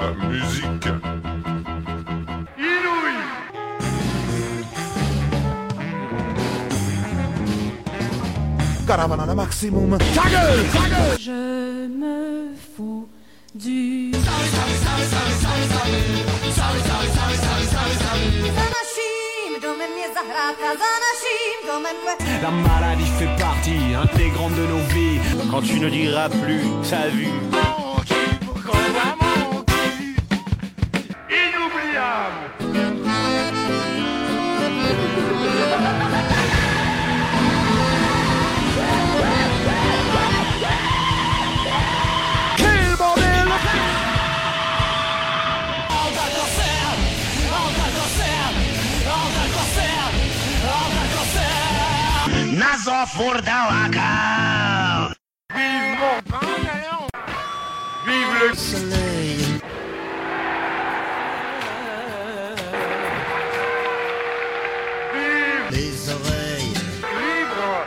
la musique. Inouï. Caravane maximum. Ta gueule, ta gueule. Je me fous du... La maladie fait partie intégrante de nos vies. Quand tu ne diras plus ta vue. Inoubliable. Nazo Furdalaga. Vive mon pantalon. Vive le soleil. Vive Les oreilles. libre.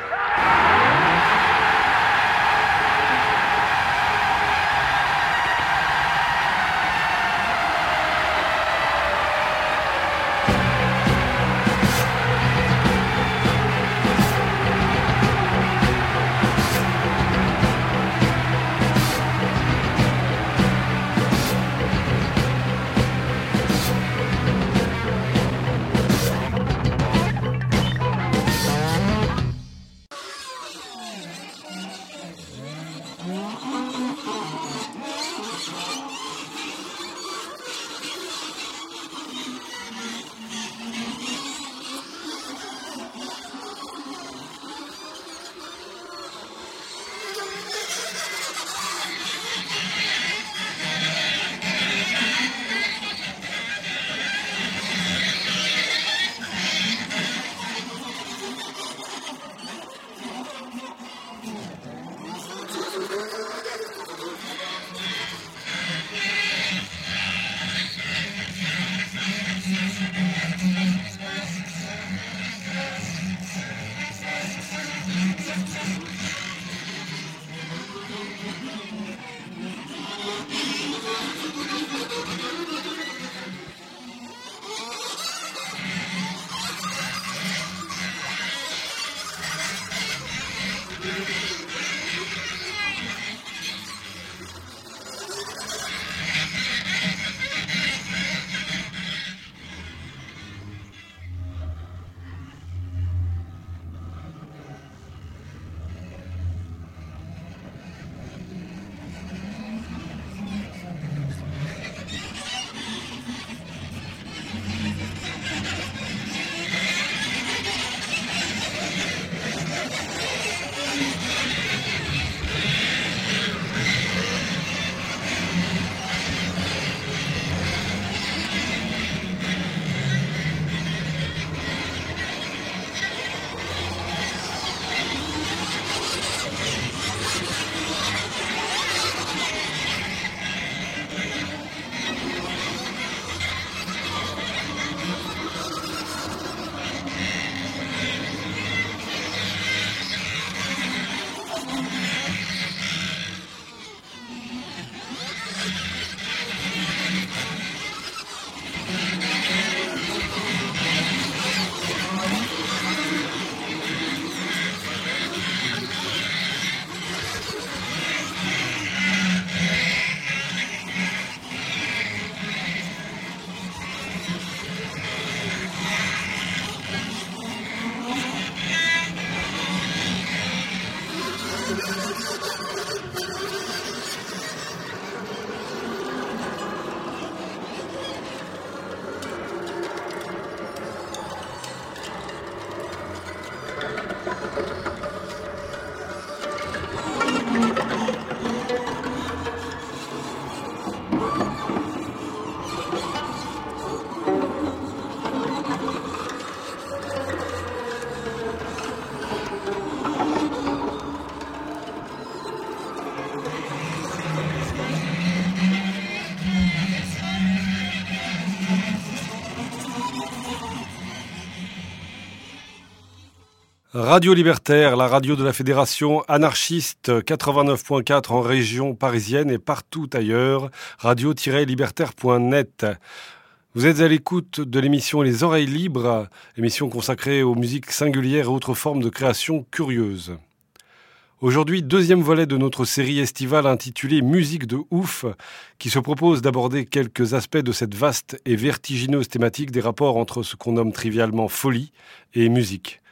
Radio Libertaire, la radio de la Fédération anarchiste 89.4 en région parisienne et partout ailleurs, radio-libertaire.net. Vous êtes à l'écoute de l'émission Les Oreilles Libres, émission consacrée aux musiques singulières et autres formes de création curieuses. Aujourd'hui, deuxième volet de notre série estivale intitulée Musique de ouf, qui se propose d'aborder quelques aspects de cette vaste et vertigineuse thématique des rapports entre ce qu'on nomme trivialement folie et musique.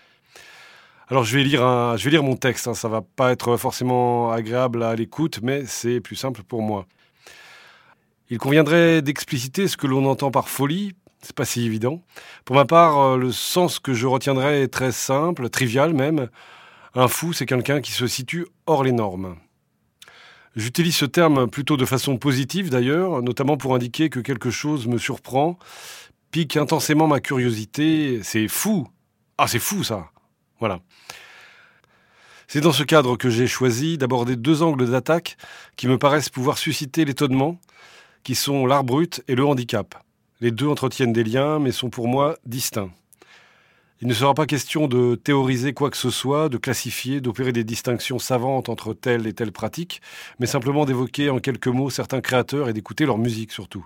Alors je vais lire mon texte, ça va pas être forcément agréable à l'écoute, mais c'est plus simple pour moi. Il conviendrait d'expliciter ce que l'on entend par folie, c'est pas si évident. Pour ma part, le sens que je retiendrai est très simple, trivial même. Un fou, c'est quelqu'un qui se situe hors les normes. J'utilise ce terme plutôt de façon positive d'ailleurs, notamment pour indiquer que quelque chose me surprend, pique intensément ma curiosité. C'est fou. Ah, c'est fou ça. Voilà. C'est dans ce cadre que j'ai choisi d'aborder deux angles d'attaque qui me paraissent pouvoir susciter l'étonnement, qui sont l'art brut et le handicap. Les deux entretiennent des liens, mais sont pour moi distincts. Il ne sera pas question de théoriser quoi que ce soit, de classifier, d'opérer des distinctions savantes entre telle et telle pratique, mais simplement d'évoquer en quelques mots certains créateurs et d'écouter leur musique surtout.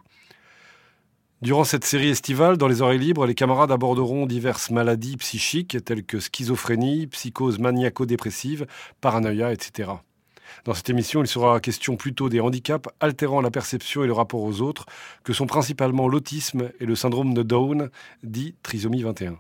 Durant cette série estivale, dans les oreilles libres, les camarades aborderont diverses maladies psychiques telles que schizophrénie, psychose maniaco-dépressive, paranoïa, etc. Dans cette émission, il sera question plutôt des handicaps altérant la perception et le rapport aux autres, que sont principalement l'autisme et le syndrome de Down, dit trisomie 21.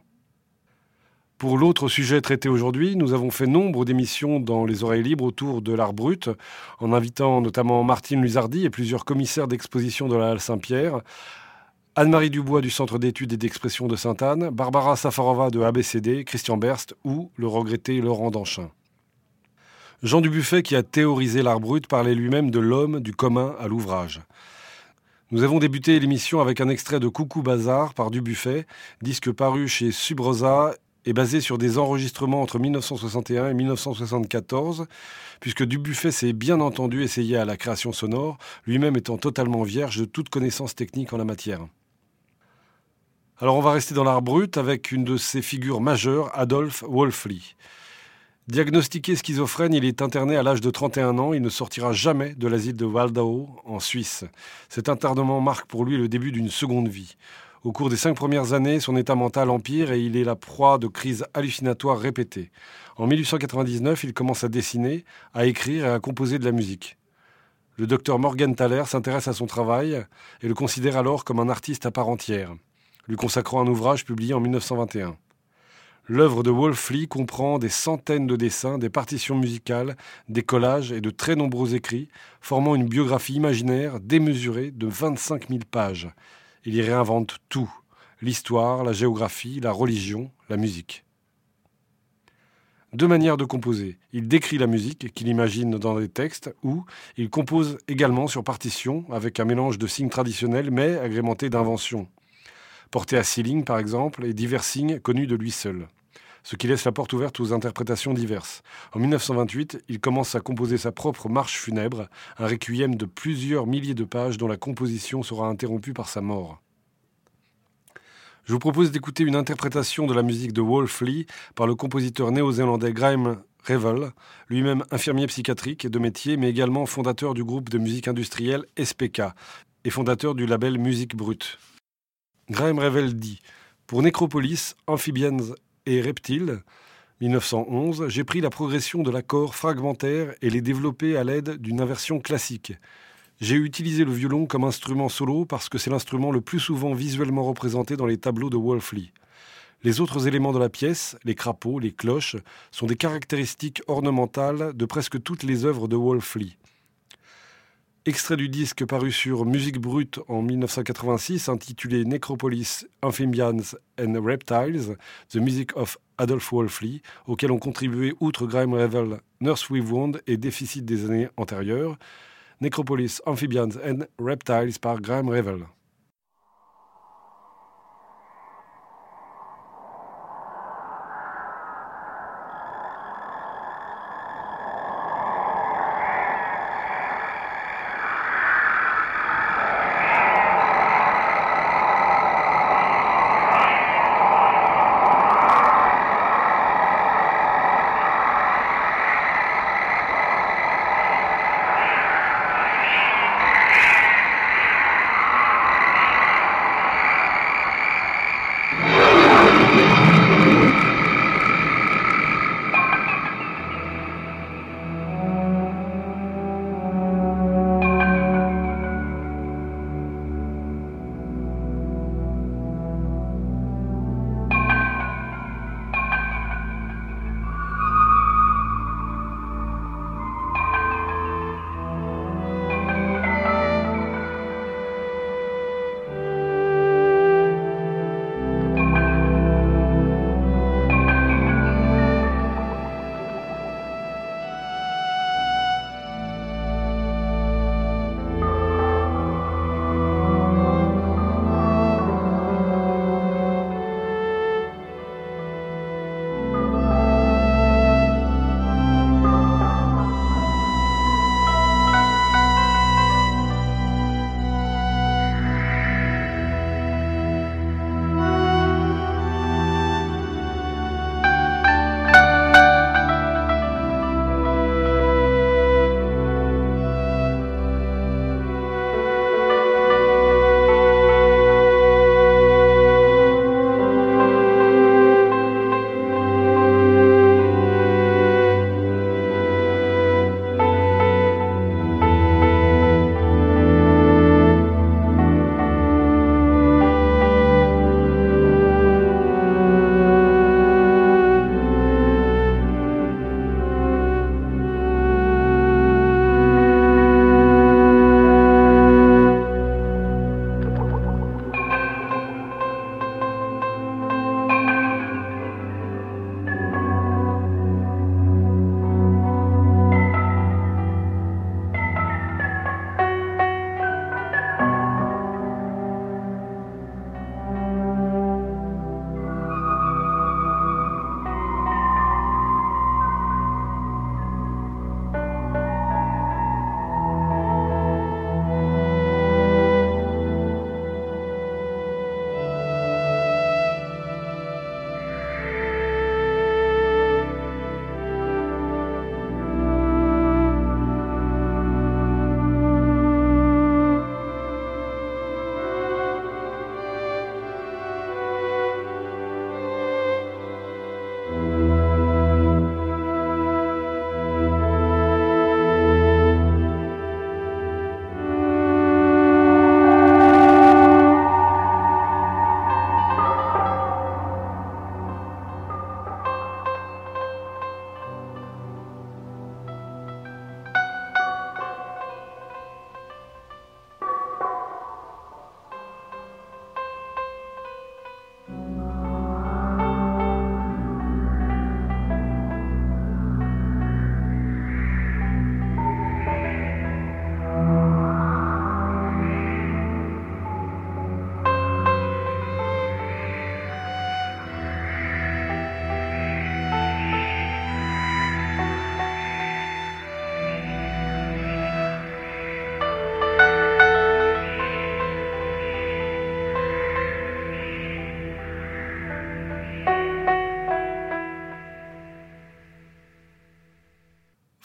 Pour l'autre sujet traité aujourd'hui, nous avons fait nombre d'émissions dans les oreilles libres autour de l'art brut, en invitant notamment Martine Luzardi et plusieurs commissaires d'exposition de la Halle Saint-Pierre, Anne-Marie Dubois du Centre d'études et d'expression de Sainte-Anne, Barbara Safarova de ABCD, Christian Berst ou le regretté Laurent Danchin. Jean Dubuffet, qui a théorisé l'art brut, parlait lui-même de l'homme du commun à l'ouvrage. Nous avons débuté l'émission avec un extrait de Coucou Bazar par Dubuffet, disque paru chez Subrosa et basé sur des enregistrements entre 1961 et 1974, puisque Dubuffet s'est bien entendu essayé à la création sonore, lui-même étant totalement vierge de toute connaissance technique en la matière. Alors on va rester dans l'art brut avec une de ses figures majeures, Adolf Wolfli. Diagnostiqué schizophrène, il est interné à l'âge de 31 ans. Il ne sortira jamais de l'asile de Waldau, en Suisse. Cet internement marque pour lui le début d'une seconde vie. Au cours des 5 premières années, son état mental empire et il est la proie de crises hallucinatoires répétées. En 1899, il commence à dessiner, à écrire et à composer de la musique. Le docteur Morgan Thaler s'intéresse à son travail et le considère alors comme un artiste à part entière, lui consacrant un ouvrage publié en 1921. L'œuvre de Wolfli comprend des centaines de dessins, des partitions musicales, des collages et de très nombreux écrits, formant une biographie imaginaire démesurée de 25 000 pages. Il y réinvente tout, l'histoire, la géographie, la religion, la musique. Deux manières de composer. Il décrit la musique qu'il imagine dans des textes ou il compose également sur partition avec un mélange de signes traditionnels mais agrémenté d'inventions. Porté à 6 lignes par exemple et divers signes connus de lui seul. Ce qui laisse la porte ouverte aux interprétations diverses. En 1928, il commence à composer sa propre marche funèbre, un requiem de plusieurs milliers de pages dont la composition sera interrompue par sa mort. Je vous propose d'écouter une interprétation de la musique de Wolfli par le compositeur néo-zélandais Graeme Revell, lui-même infirmier psychiatrique de métier, mais également fondateur du groupe de musique industrielle SPK et fondateur du label Musique Brute. Graeme Revell dit « Pour Necropolis, Amphibians et Reptiles, 1911, j'ai pris la progression de l'accord fragmentaire et l'ai développé à l'aide d'une inversion classique. J'ai utilisé le violon comme instrument solo parce que c'est l'instrument le plus souvent visuellement représenté dans les tableaux de Wolfli. Les autres éléments de la pièce, les crapauds, les cloches, sont des caractéristiques ornementales de presque toutes les œuvres de Wolfli. » Extrait du disque paru sur Musique Brute en 1986, intitulé Necropolis, Amphibians and Reptiles, The Music of Adolf Wolfli, auquel ont contribué, outre Graeme Revell, Nurse with Wound et Déficit des années antérieures, Necropolis, Amphibians and Reptiles par Graeme Revell.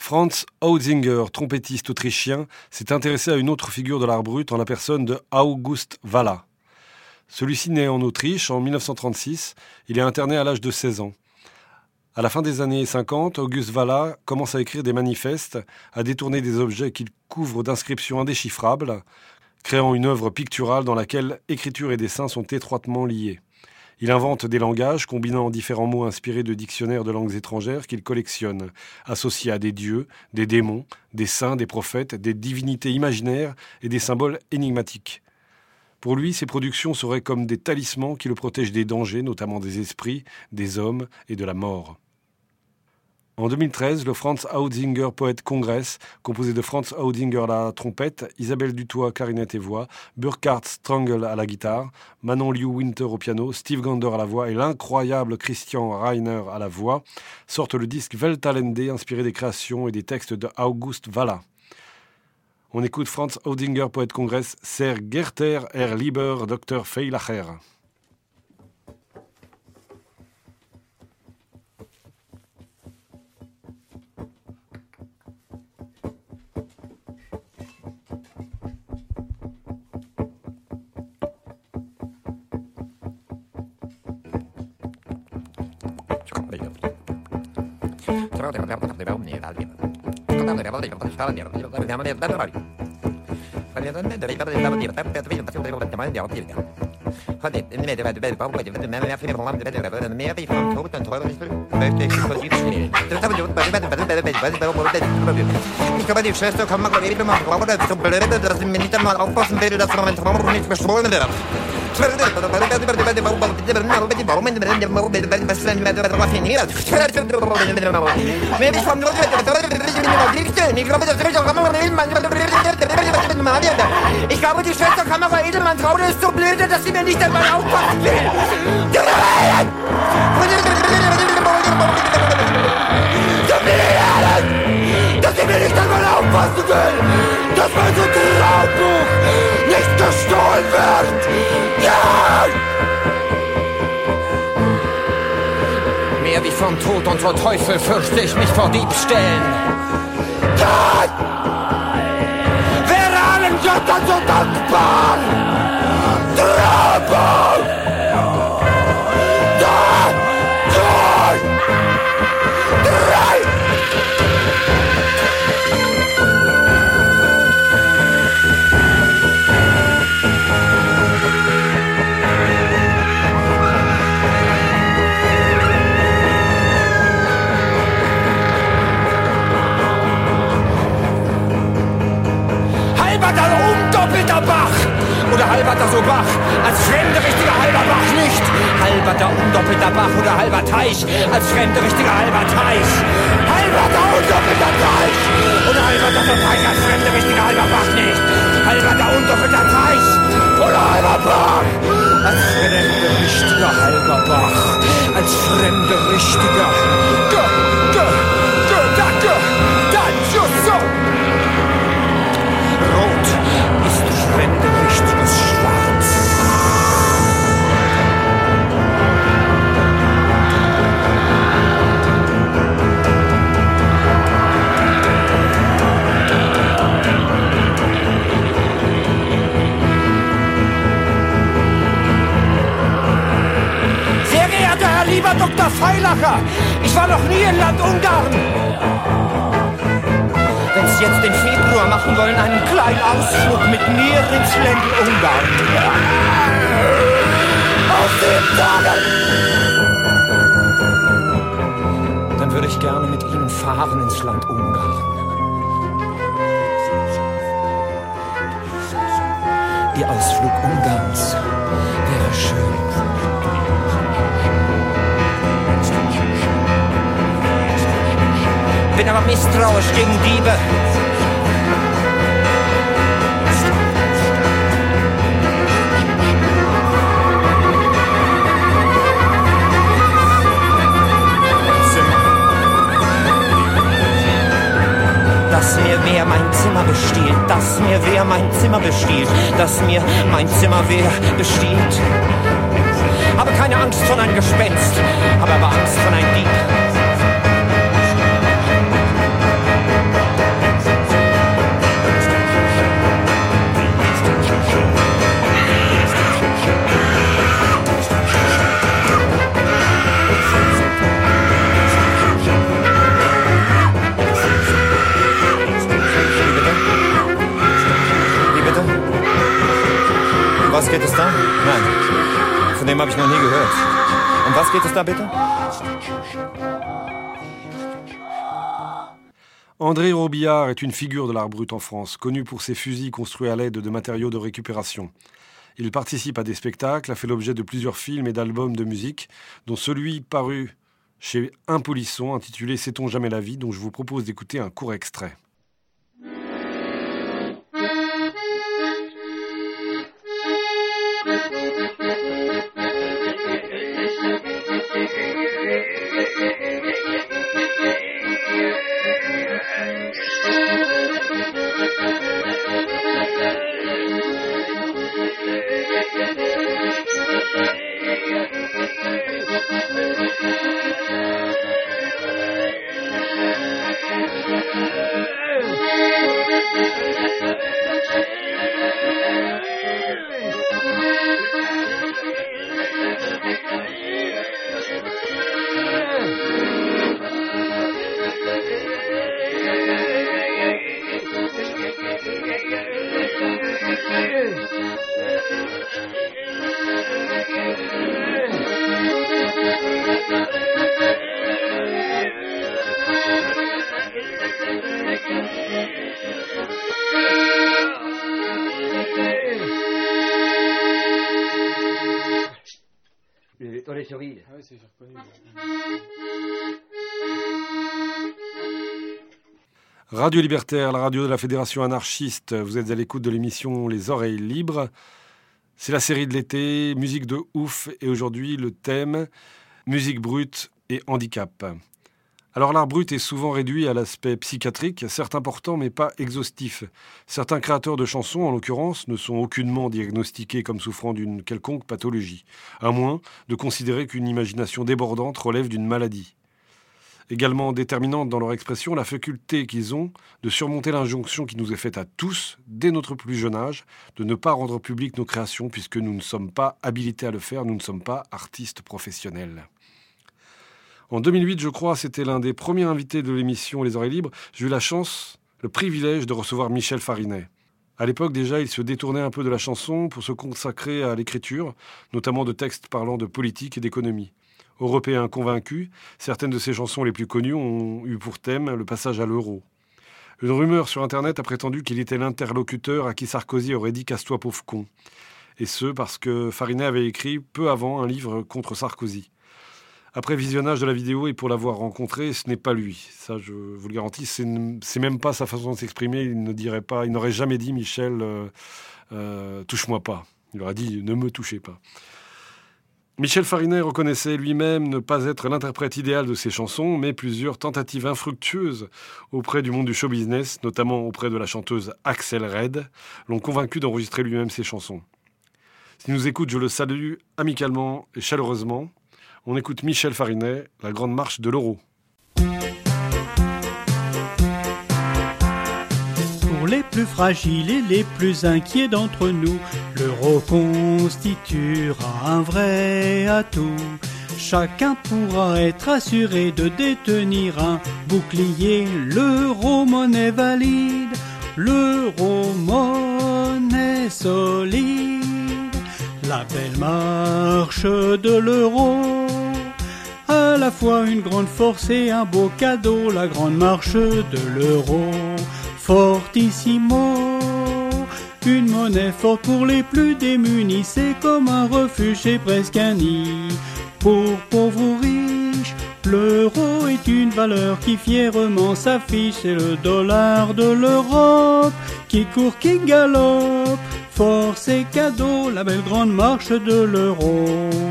Franz Hautzinger, trompettiste autrichien, s'est intéressé à une autre figure de l'art brut en la personne de August Walla. Celui-ci naît en Autriche en 1936, il est interné à l'âge de 16 ans. À la fin des années 50, August Walla commence à écrire des manifestes, à détourner des objets qu'il couvre d'inscriptions indéchiffrables, créant une œuvre picturale dans laquelle écriture et dessin sont étroitement liés. Il invente des langages combinant différents mots inspirés de dictionnaires de langues étrangères qu'il collectionne, associés à des dieux, des démons, des saints, des prophètes, des divinités imaginaires et des symboles énigmatiques. Pour lui, ces productions seraient comme des talismans qui le protègent des dangers, notamment des esprits, des hommes et de la mort. En 2013, le Franz Hautzinger Poet Congress, composé de Franz Hautzinger à la trompette, Isabelle Dutoit clarinette et voix, Burkhard Strangl à la guitare, Manon Liu Winter au piano, Steve Gander à la voix et l'incroyable Christian Reiner à la voix, sortent le disque Weltallende inspiré des créations et des textes de August Walla. On écoute Franz Hautzinger Poet Congress, Sehr geehrter Herr lieber Dr. Feilacher. Ich glaube, die Schwester kann man gerade mal brauchen, so blöd, dass sie mir nicht einmal aufpassen will, dass mein Traum nicht bestohlen wird. Ich glaube, die Schwester Kamera Edelmann Traute ist so blöde, dass sie mir nicht einmal aufpassen will. Dass sie mir nicht einmal aufpassen will, dass mein so Traumbuch nicht gestohlen wird. Ja! Mehr wie vom Tod und vor Teufel fürchte ich mich vor Diebstählen. Nein! Wäre allen Göttern so dankbar! Traumbuch! Nein! Nein! Nein! Halberter umdoppelter Bach oder halberter so Bach, als fremde richtiger halber Bach nicht. Halberter umdoppelter Bach oder halber Teich, als fremde richtiger halber Teich. Halberter umdoppelter Teich oder halberter so Teich, als fremde richtiger halber Bach nicht. Halberter umdoppelter Teich oder halber Bach, als fremde richtiger halber Bach, als fremde richtiger. Just so. Rot ist fremde richtiges Schwarz. Sehr geehrter Herr lieber Dr. Feilacher, ich war noch nie in Land Ungarn. Wenn Sie jetzt den Februar machen wollen, einen kleinen Ausflug mit mir ins Ländl Ungarn. Auf den Tagen! Dann würde ich gerne mit Ihnen fahren ins Land Ungarn. Ihr Ausflug Ungarns wäre schön. Bin aber misstrauisch gegen Diebe. Dass mir wer mein Zimmer bestiehlt, dass mir wer mein Zimmer bestiehlt, dass mir mein Zimmer wer bestiehlt. Habe keine Angst vor einem Gespenst, habe aber Angst vor einem Dieb. was geht es da? Nein, von dem habe ich noch nie gehört. Um was geht es da bitte? André Robillard est une figure de l'art brut en France, connu pour ses fusils construits à l'aide de matériaux de récupération. Il participe à des spectacles, a fait l'objet de plusieurs films et d'albums de musique, dont celui paru chez Un Polisson, intitulé « Sait-on jamais la vie », dont je vous propose d'écouter un court extrait. Radio Libertaire, la radio de la Fédération anarchiste. Vous êtes à l'écoute de l'émission Les Oreilles Libres. C'est la série de l'été, musique de ouf, et aujourd'hui le thème musique brute et handicap. Alors l'art brut est souvent réduit à l'aspect psychiatrique, certes important mais pas exhaustif. Certains créateurs de chansons, en l'occurrence, ne sont aucunement diagnostiqués comme souffrant d'une quelconque pathologie, à moins de considérer qu'une imagination débordante relève d'une maladie. Également déterminante dans leur expression, la faculté qu'ils ont de surmonter l'injonction qui nous est faite à tous, dès notre plus jeune âge, de ne pas rendre publiques nos créations puisque nous ne sommes pas habilités à le faire, nous ne sommes pas artistes professionnels. En 2008, je crois, c'était l'un des premiers invités de l'émission Les Oreilles Libres. J'ai eu la chance, le privilège de recevoir Michel Farinet. À l'époque déjà, il se détournait un peu de la chanson pour se consacrer à l'écriture, notamment de textes parlant de politique et d'économie. Européen convaincu, certaines de ses chansons les plus connues ont eu pour thème le passage à l'euro. Une rumeur sur Internet a prétendu qu'il était l'interlocuteur à qui Sarkozy aurait dit « casse-toi pauvre con ». Et ce, parce que Farinet avait écrit peu avant un livre contre Sarkozy. Après visionnage de la vidéo et pour l'avoir rencontré, ce n'est pas lui. Ça, je vous le garantis, c'est même pas sa façon de s'exprimer. Il n'aurait jamais dit « Michel, touche-moi pas ». Il aurait dit « ne me touchez pas ». Michel Farinet reconnaissait lui-même ne pas être l'interprète idéal de ses chansons, mais plusieurs tentatives infructueuses auprès du monde du show business, notamment auprès de la chanteuse Axel Red, l'ont convaincu d'enregistrer lui-même ses chansons. S'il nous écoute, je le salue amicalement et chaleureusement. On écoute Michel Farinet, La Grande Marche de l'Euro. Pour les plus fragiles et les plus inquiets d'entre nous, l'euro constituera un vrai atout. Chacun pourra être assuré de détenir un bouclier, l'euro-monnaie valide, l'euro-monnaie solide. La belle marche de l'euro, à la fois une grande force et un beau cadeau, la grande marche de l'euro. Fortissimo, une monnaie forte pour les plus démunis, c'est comme un refuge, c'est presque un nid. Pour pauvres ou riches, l'euro est une valeur qui fièrement s'affiche, c'est le dollar de l'Europe qui court, qui galope, force et cadeau, la belle grande marche de l'euro.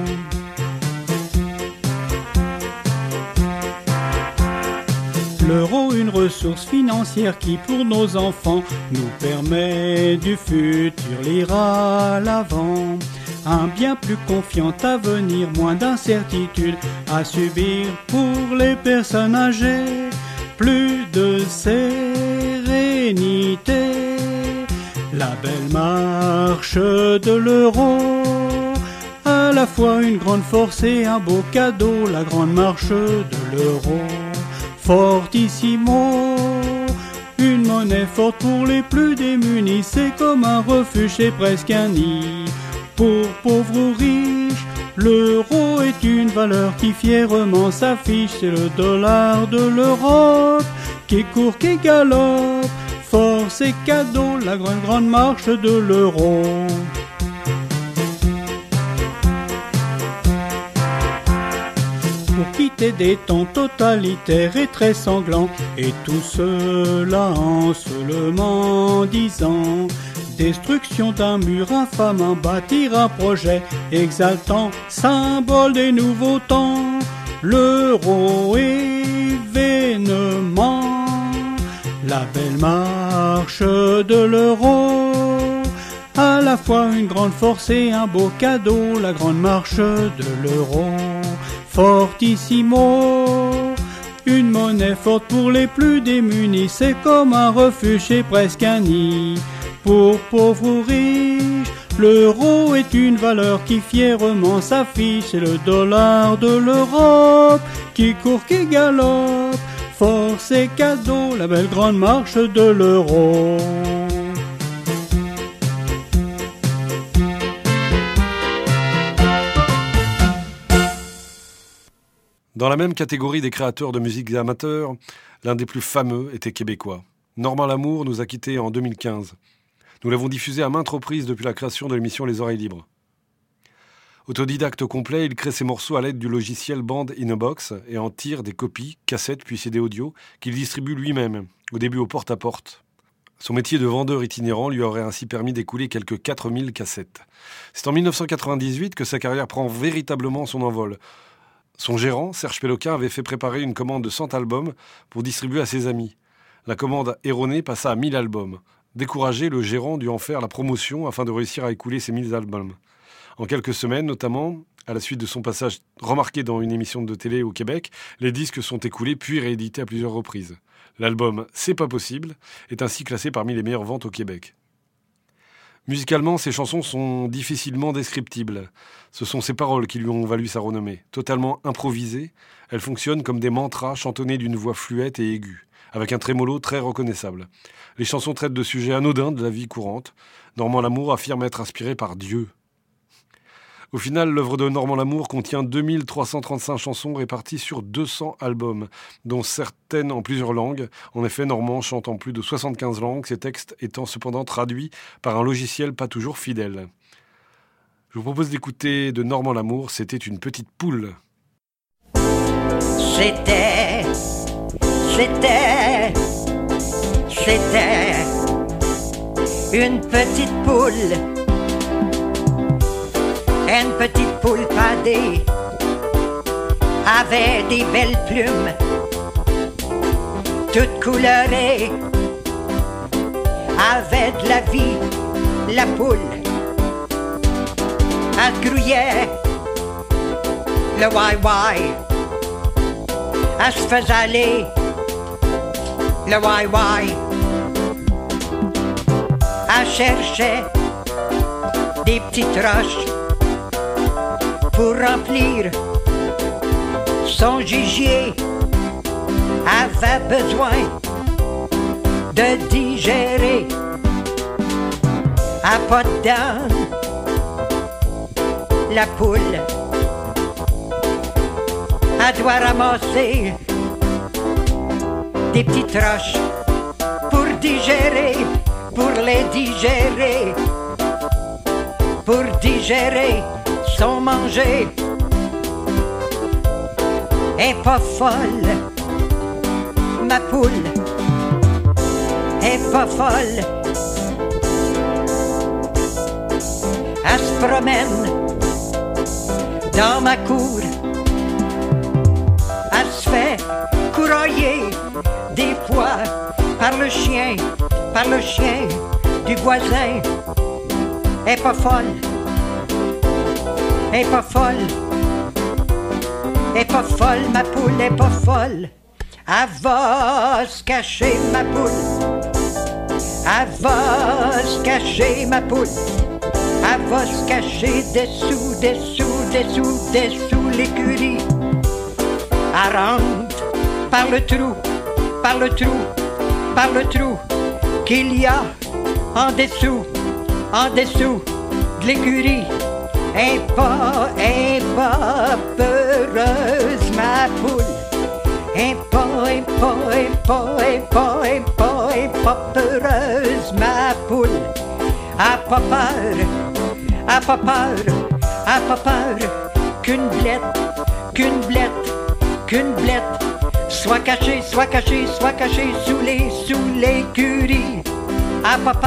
L'euro, une ressource financière qui, pour nos enfants, nous permet du futur lire à l'avant. Un bien plus confiant avenir, moins d'incertitude à subir pour les personnes âgées. Plus de sérénité, la belle marche de l'euro. À la fois une grande force et un beau cadeau, la grande marche de l'euro. Fortissimo, une monnaie forte pour les plus démunis, c'est comme un refuge, c'est presque un nid. Pour pauvres ou riches, l'euro est une valeur qui fièrement s'affiche. C'est le dollar de l'Europe qui court, qui galope. Force et cadeau, la grande marche de l'euro. Pour quitter des temps totalitaires et très sanglants, et tout cela en seulement 10 ans. Destruction d'un mur infamant, bâtir un projet exaltant, symbole des nouveaux temps, l'euro événement, la belle marche de l'euro, à la fois une grande force et un beau cadeau, la grande marche de l'euro, fortissimo. Une monnaie forte pour les plus démunis, c'est comme un refuge et presque un nid. Pour pauvres ou riches, l'euro est une valeur qui fièrement s'affiche. C'est le dollar de l'Europe qui court, qui galope. Force et cadeau, la belle grande marche de l'euro. Dans la même catégorie des créateurs de musique amateurs, l'un des plus fameux était québécois. Normand Lamour nous a quittés en 2015. Nous l'avons diffusé à maintes reprises depuis la création de l'émission Les Oreilles Libres. Autodidacte complet, il crée ses morceaux à l'aide du logiciel Band in a Box et en tire des copies, cassettes puis CD audio qu'il distribue lui-même, au début au porte-à-porte. Son métier de vendeur itinérant lui aurait ainsi permis d'écouler quelques 4000 cassettes. C'est en 1998 que sa carrière prend véritablement son envol. Son gérant, Serge Péloquin, avait fait préparer une commande de 100 albums pour distribuer à ses amis. La commande erronée passa à 1000 albums. Découragé, le gérant dut en faire la promotion afin de réussir à écouler ces 1000 albums. En quelques semaines, notamment, à la suite de son passage remarqué dans une émission de télé au Québec, les disques sont écoulés puis réédités à plusieurs reprises. L'album « C'est pas possible » est ainsi classé parmi les meilleures ventes au Québec. Musicalement, ses chansons sont difficilement descriptibles. Ce sont ses paroles qui lui ont valu sa renommée. Totalement improvisées, elles fonctionnent comme des mantras chantonnés d'une voix fluette et aiguë, avec un trémolo très reconnaissable. Les chansons traitent de sujets anodins de la vie courante. Normand Lamour affirme être inspiré par Dieu. Au final, l'œuvre de Normand Lamour contient 2335 chansons réparties sur 200 albums, dont certaines en plusieurs langues. En effet, Normand chante en plus de 75 langues, ses textes étant cependant traduits par un logiciel pas toujours fidèle. Je vous propose d'écouter de Normand Lamour, C'était une petite poule. C'était une petite poule. Une petite poule padée avait des belles plumes, toutes colorées, avait de la vie, la poule. Elle grouillait, le wai-wai, elle se faisait aller, le wai-wai. Elle cherchait des petites roches pour remplir son gibier, avait besoin de digérer. À pas de dents, la poule, elle doit ramasser des petites roches pour digérer, pour les digérer, pour digérer son manger. Est pas folle, ma poule, est pas folle. Elle se promène dans ma cour, elle se fait courailler des pois par le chien du voisin. Est pas folle, est pas folle, est pas folle, ma poule est pas folle. Elle va se cacher, ma poule, elle va se cacher, ma poule, elle va se cacher dessous l'écurie. Elle rentre par le trou qu'il y a en dessous de l'écurie. est pas peureuse ma poule. Est pas peureuse ma poule. A pas peur qu'une blette soit cachée sous l'écurie. A pas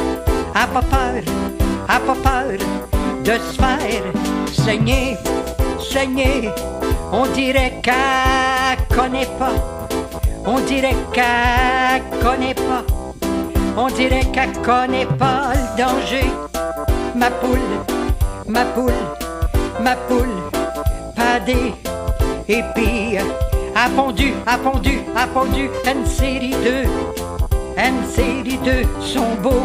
peur de se faire saigner. On dirait qu'elle connaît pas. On dirait qu'elle connaît pas le danger. Ma poule, pas des épis. A pondu, une série d'œufs sont beaux,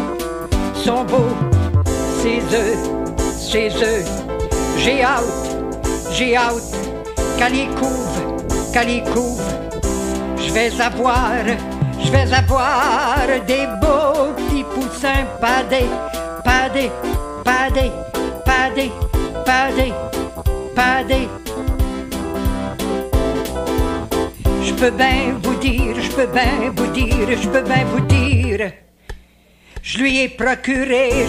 ces œufs. J'ai hâte, qu'elle y couve. Je vais avoir des beaux petits poussins, pas des. Je peux bien vous dire, je lui ai procuré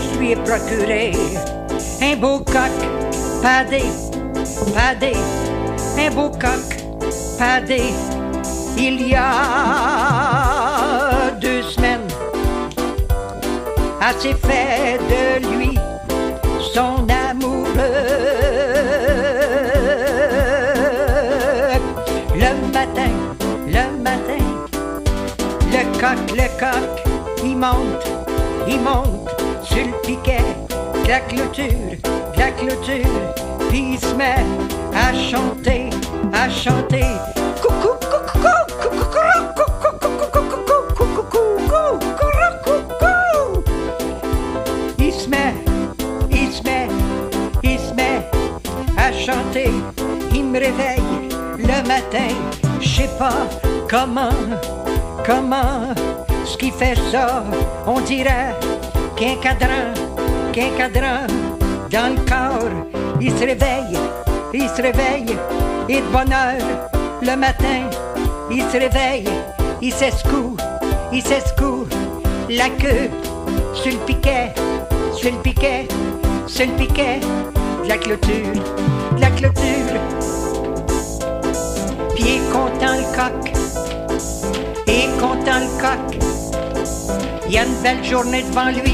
un beau coq padé, un beau coq padé. Il y a 2 semaines, assez fait de lui son amoureux. Le matin, le coq, il monte sur le piquet de la clôture, puis il se met à chanter. Coucou. Il se met à chanter. Il me réveille le matin. Je sais pas comment ce qui fait ça. On dirait qu'un cadran dans le corps. Il se réveille et de bonne heure le matin. Il se réveille, il s'escoue la queue sur le piquet de la clôture. Puis il est content le coq, il y a une belle journée devant lui.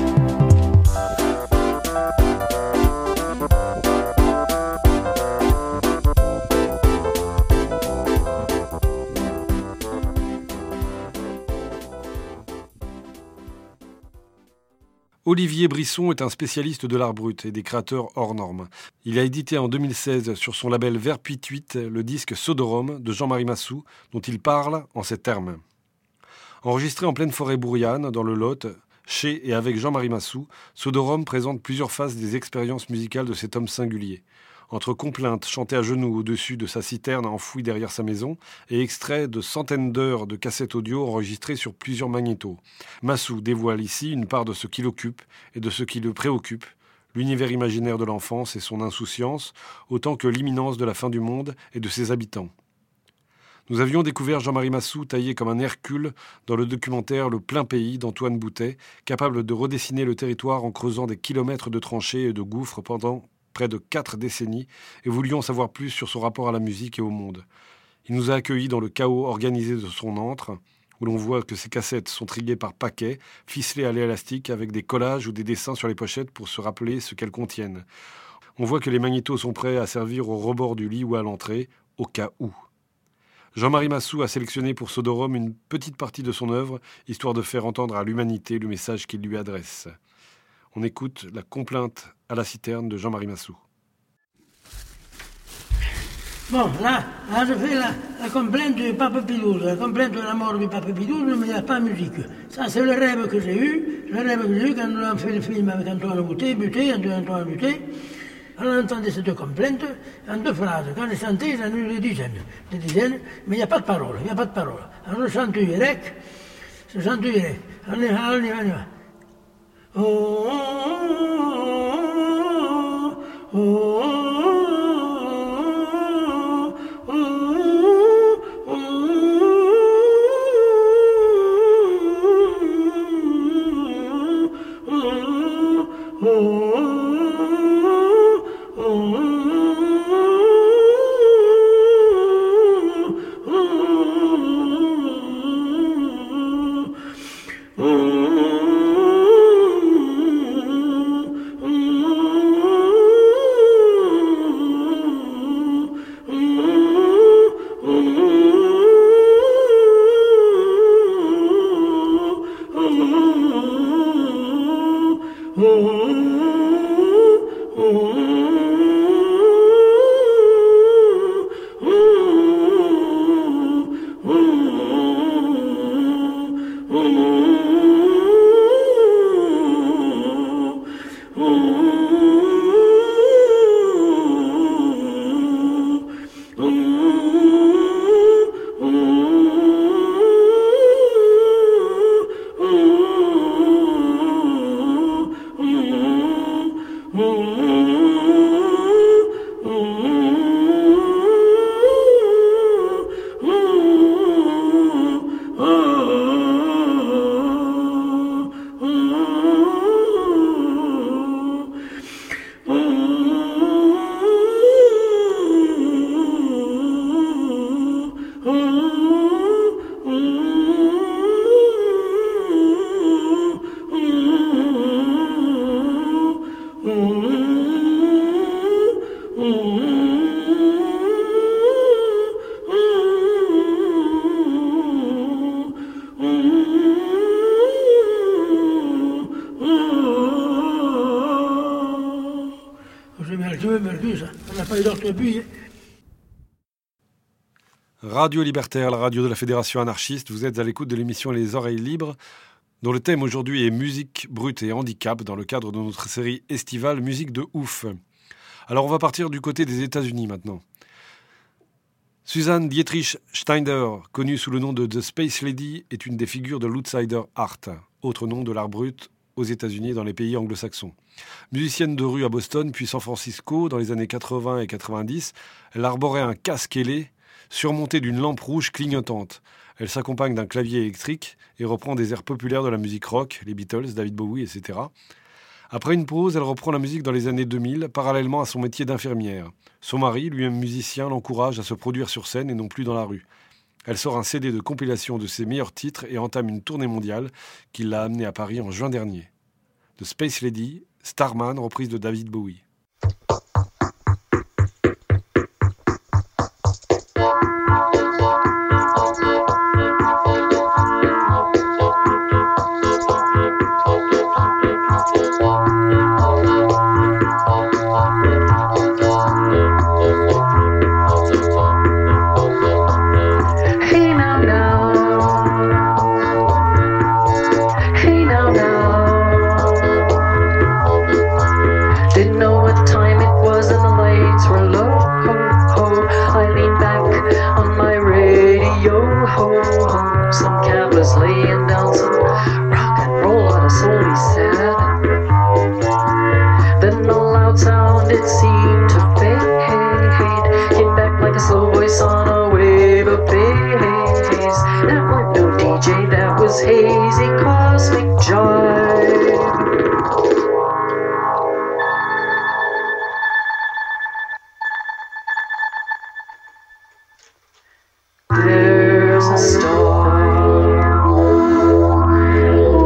Olivier Brisson est un spécialiste de l'art brut et des créateurs hors normes. Il a édité en 2016 sur son label Verpituit le disque Sodorum de Jean-Marie Massou, dont il parle en ces termes. Enregistré en pleine forêt bourriane, dans le Lot, chez et avec Jean-Marie Massou, Sodorum présente plusieurs phases des expériences musicales de cet homme singulier. Entre complaintes chantées à genoux au-dessus de sa citerne enfouie derrière sa maison et extraits de centaines d'heures de cassettes audio enregistrées sur plusieurs magnétos, Massou dévoile ici une part de ce qui l'occupe et de ce qui le préoccupe, l'univers imaginaire de l'enfance et son insouciance, autant que l'imminence de la fin du monde et de ses habitants. Nous avions découvert Jean-Marie Massou taillé comme un Hercule dans le documentaire Le Plein Pays d'Antoine Boutet, capable de redessiner le territoire en creusant des kilomètres de tranchées et de gouffres pendant près de 4 décennies, et voulions savoir plus sur son rapport à la musique et au monde. Il nous a accueillis dans le chaos organisé de son antre, où l'on voit que ses cassettes sont triées par paquets, ficelées à l'élastique avec des collages ou des dessins sur les pochettes pour se rappeler ce qu'elles contiennent. On voit que les magnétos sont prêts à servir au rebord du lit ou à l'entrée, au cas où. Jean-Marie Massou a sélectionné pour Sodorum une petite partie de son œuvre, histoire de faire entendre à l'humanité le message qu'il lui adresse. On écoute la complainte à la citerne de Jean-Marie Massou. Bon, là je fais la complainte du Pape Pidouze, la complainte de la mort du Pape Pidouze, mais il n'y a pas de musique. Ça, c'est le rêve que j'ai eu quand on a fait le film avec Antoine Butet. Alors on entendait cette complainte en 2 phrases. Quand je chantais, j'en ai eu des dizaines, mais il n'y a pas de parole, Alors je chante Yérek. On y va. Oh, oh, oh, Radio Libertaire, la radio de la Fédération anarchiste, vous êtes à l'écoute de l'émission Les Oreilles Libres, dont le thème aujourd'hui est musique brute et handicap, dans le cadre de notre série estivale Musique de ouf. Alors on va partir du côté des États-Unis maintenant. Susan Dietrich Steiner, connue sous le nom de The Space Lady, est une des figures de l'outsider art, autre nom de l'art brut aux États-Unis et dans les pays anglo-saxons. Musicienne de rue à Boston, puis San Francisco, dans les années 80 et 90, elle arborait un casque ailé, surmonté d'une lampe rouge clignotante. Elle s'accompagne d'un clavier électrique et reprend des airs populaires de la musique rock, les Beatles, David Bowie, etc. Après une pause, elle reprend la musique dans les années 2000, parallèlement à son métier d'infirmière. Son mari, lui-même musicien, l'encourage à se produire sur scène et non plus dans la rue. Elle sort un CD de compilation de ses meilleurs titres et entame une tournée mondiale qui l'a amenée à Paris en juin dernier. The Space Lady, Starman, reprise de David Bowie.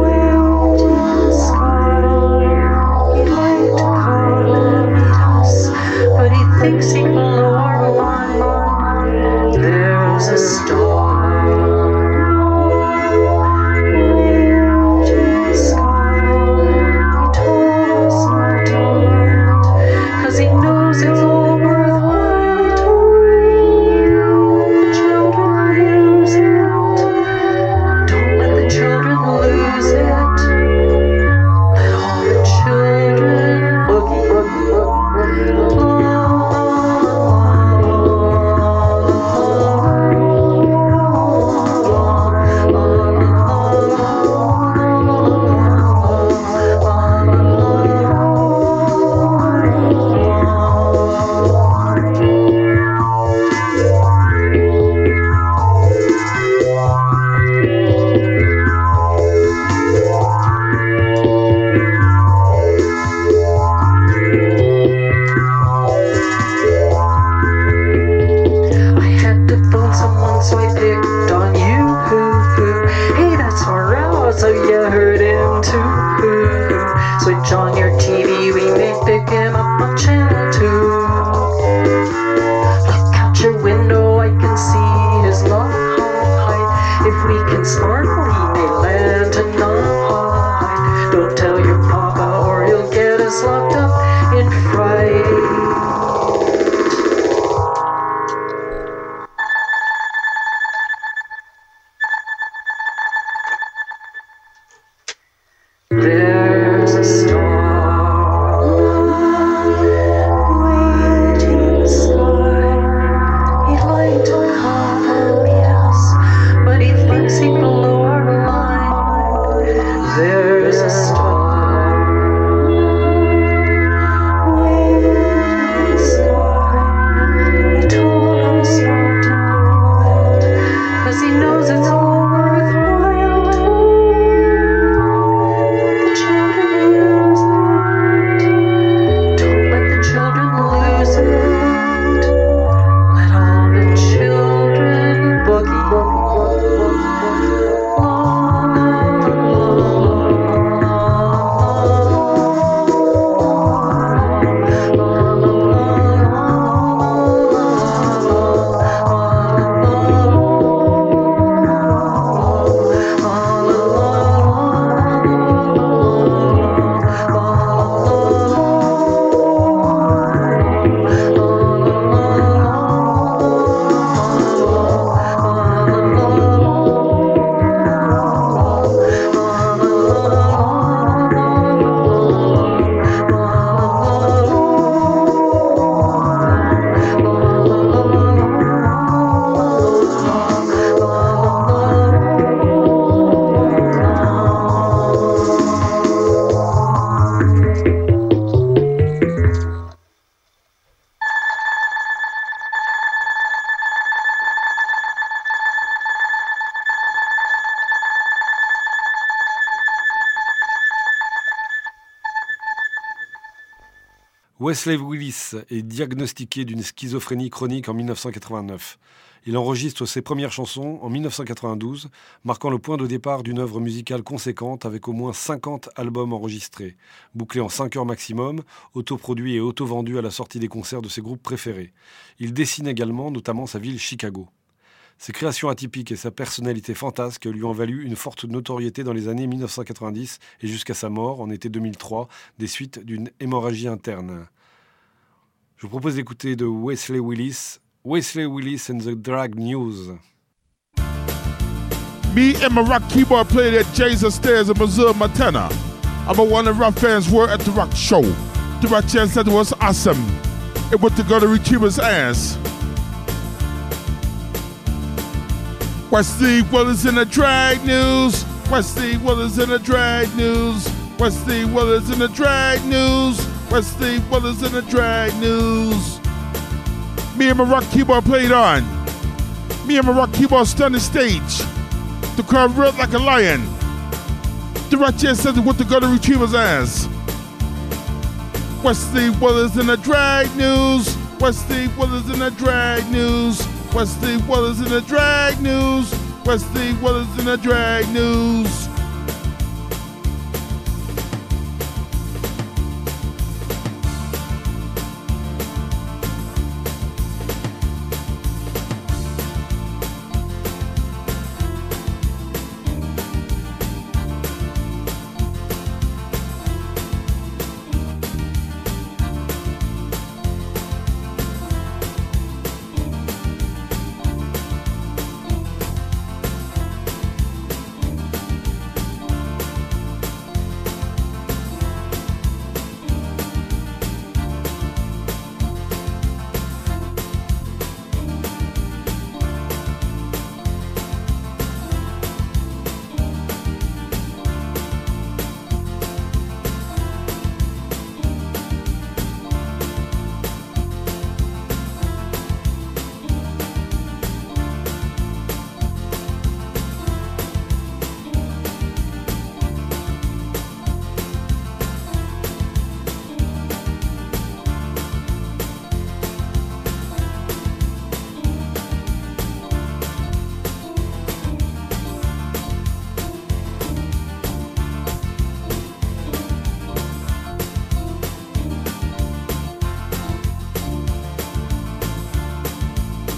Us watch on your TV, we may pick him up on channel 2. Look out your window, I can see his long height. If we can sparkle, he may land tonight. Don't tell your papa or he'll get us locked up in fright. There's a star waiting in the sky. He'd like to come, yes, but he thinks he'd blow our mind. There's a star waiting in the sky. He told us not to move it, 'cause he knows it's all worthwhile to Wesley Willis est diagnostiqué d'une schizophrénie chronique en 1989. Il enregistre ses premières chansons en 1992, marquant le point de départ d'une œuvre musicale conséquente avec au moins 50 albums enregistrés, bouclés en 5 heures maximum, autoproduits et auto-vendus à la sortie des concerts de ses groupes préférés. Il dessine également notamment sa ville Chicago. Ses créations atypiques et sa personnalité fantasque lui ont valu une forte notoriété dans les années 1990 et jusqu'à sa mort en été 2003, des suites d'une hémorragie interne. Je vous propose d'écouter de Wesley Willis and the Drag News. Me and my rock keyboard player at Jay's Upstairs in Missouri, Montana. I'm a one of rock fans were at the rock show. The rock chance that was awesome. It went to go to Retriever's ass. Wesley Willis in the drag news. Wesley Willis in the drag news. Wesley Willis in the drag news. Wesley Willis in the drag news. Me and my rock keyboard played on. Me and my rock keyboard stunned the stage. The crowd roared like a lion. The rock chair said it went to go to Retriever's ass. Wesley Willis in the drag news. Wesley Willis in the drag news. Wesley Willis in the drag news. Wesley Willis in the drag news.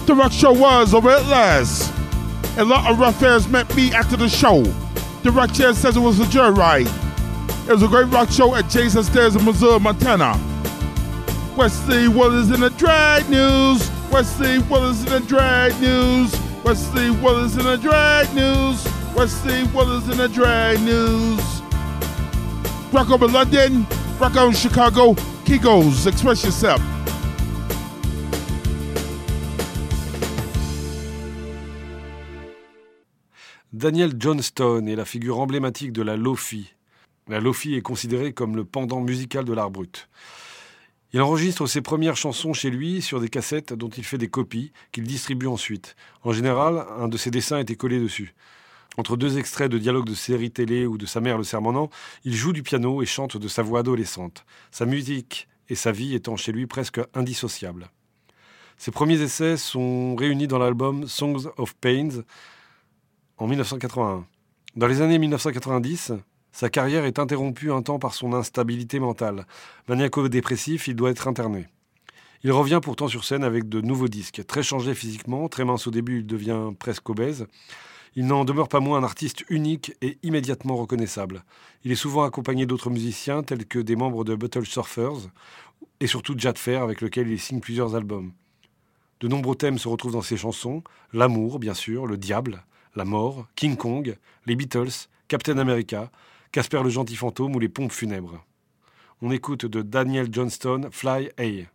The rock show was over at last. A lot of rough airs met me after the show. The rock chair says it was a joyride. It was a great rock show at Jason's Stairs in Missouri, Montana. Wesley Willis in the drag news. Wesley Willis in the drag news. Wesley Willis in the drag news. Wesley Willis in the drag news. Rock over London, rock over Chicago. Kegos, express yourself. Daniel Johnston est la figure emblématique de la lo-fi. La lo-fi est considérée comme le pendant musical de l'art brut. Il enregistre ses premières chansons chez lui sur des cassettes dont il fait des copies qu'il distribue ensuite. En général, un de ses dessins était collé dessus. Entre deux extraits de dialogues de séries télé ou de Sa mère le sermonnant, il joue du piano et chante de sa voix adolescente. Sa musique et sa vie étant chez lui presque indissociables. Ses premiers essais sont réunis dans l'album Songs of Pains en 1981. Dans les années 1990, sa carrière est interrompue un temps par son instabilité mentale. Maniaco-dépressif, il doit être interné. Il revient pourtant sur scène avec de nouveaux disques. Très changé physiquement, très mince au début, il devient presque obèse. Il n'en demeure pas moins un artiste unique et immédiatement reconnaissable. Il est souvent accompagné d'autres musiciens tels que des membres de Bottle Surfers et surtout Jad Fair avec lequel il signe plusieurs albums. De nombreux thèmes se retrouvent dans ses chansons. L'amour, bien sûr, le diable, la mort, King Kong, les Beatles, Captain America, Casper le gentil fantôme ou les pompes funèbres. On écoute de Daniel Johnston, Fly A.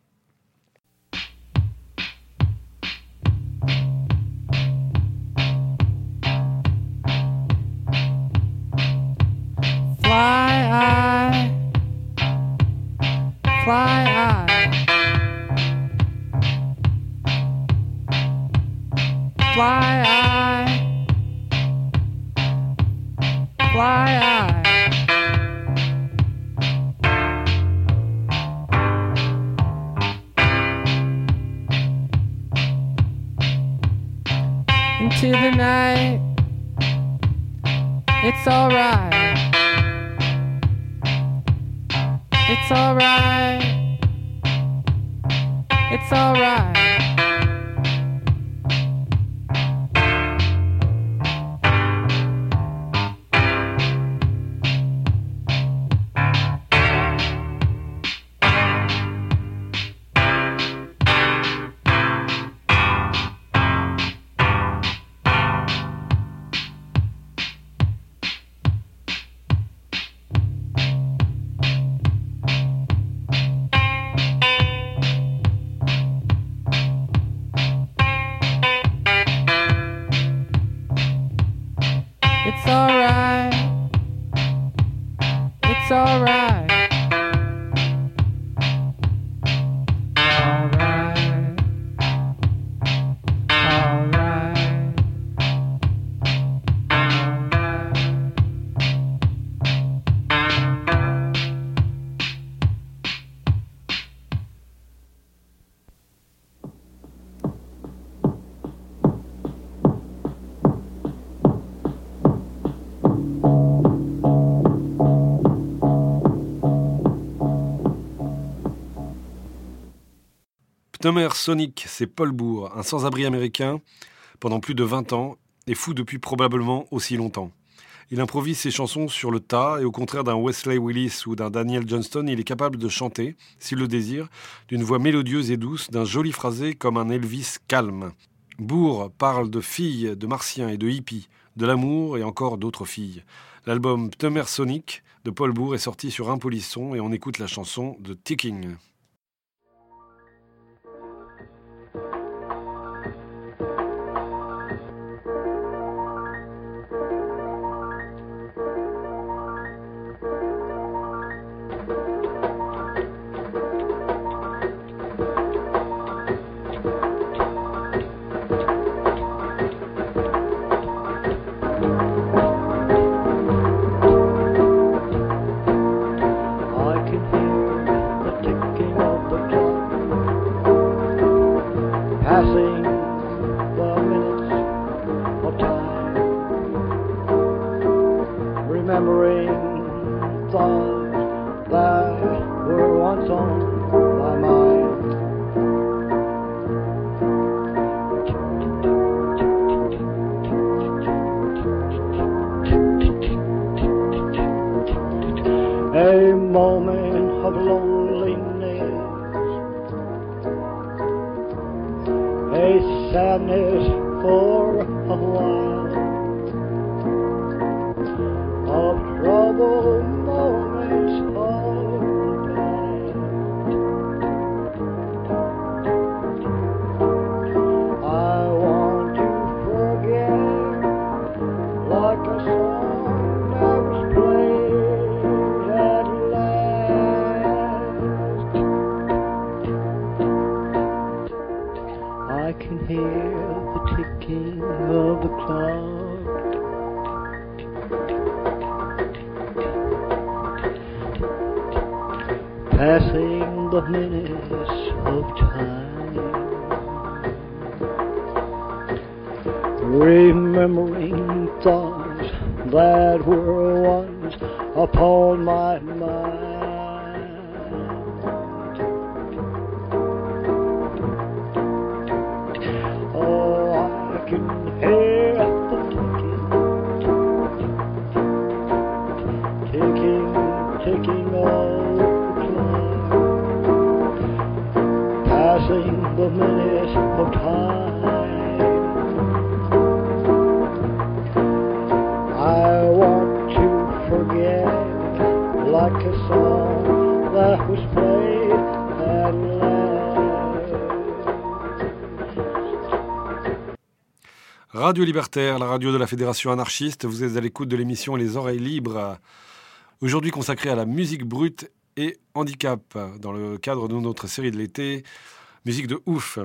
Fly high, fly high, fly high, fly high. Into the night, it's alright. It's alright. It's alright. It's alright. It's alright. Alright. Alright. Pneumer Sonic, c'est Paul Bourg, un sans-abri américain pendant plus de 20 ans et fou depuis probablement aussi longtemps. Il improvise ses chansons sur le tas et au contraire d'un Wesley Willis ou d'un Daniel Johnston, il est capable de chanter, s'il le désire, d'une voix mélodieuse et douce, d'un joli phrasé comme un Elvis calme. Bourg parle de filles, de martiens et de hippies, de l'amour et encore d'autres filles. L'album Pneumer Sonic de Paul Bourg est sorti sur un polisson et on écoute la chanson de Ticking. Passing the minutes of time, remembering thoughts that were once on my mind. of loneliness, a sadness for a while, of troubled moments of the past. I want to forget like a song that was played at last. I can hear the ticking of the clock, passing the minutes of time, remembering thoughts that were once upon my mind. Oh, I can hear the ticking of passing the minutes of time. I want to forget like a song that was played at last. Radio Libertaire, la radio de la Fédération anarchiste, vous êtes à l'écoute de l'émission Les Oreilles Libres, aujourd'hui consacrée à la musique brute et handicap, dans le cadre de notre série de l'été, musique de ouf.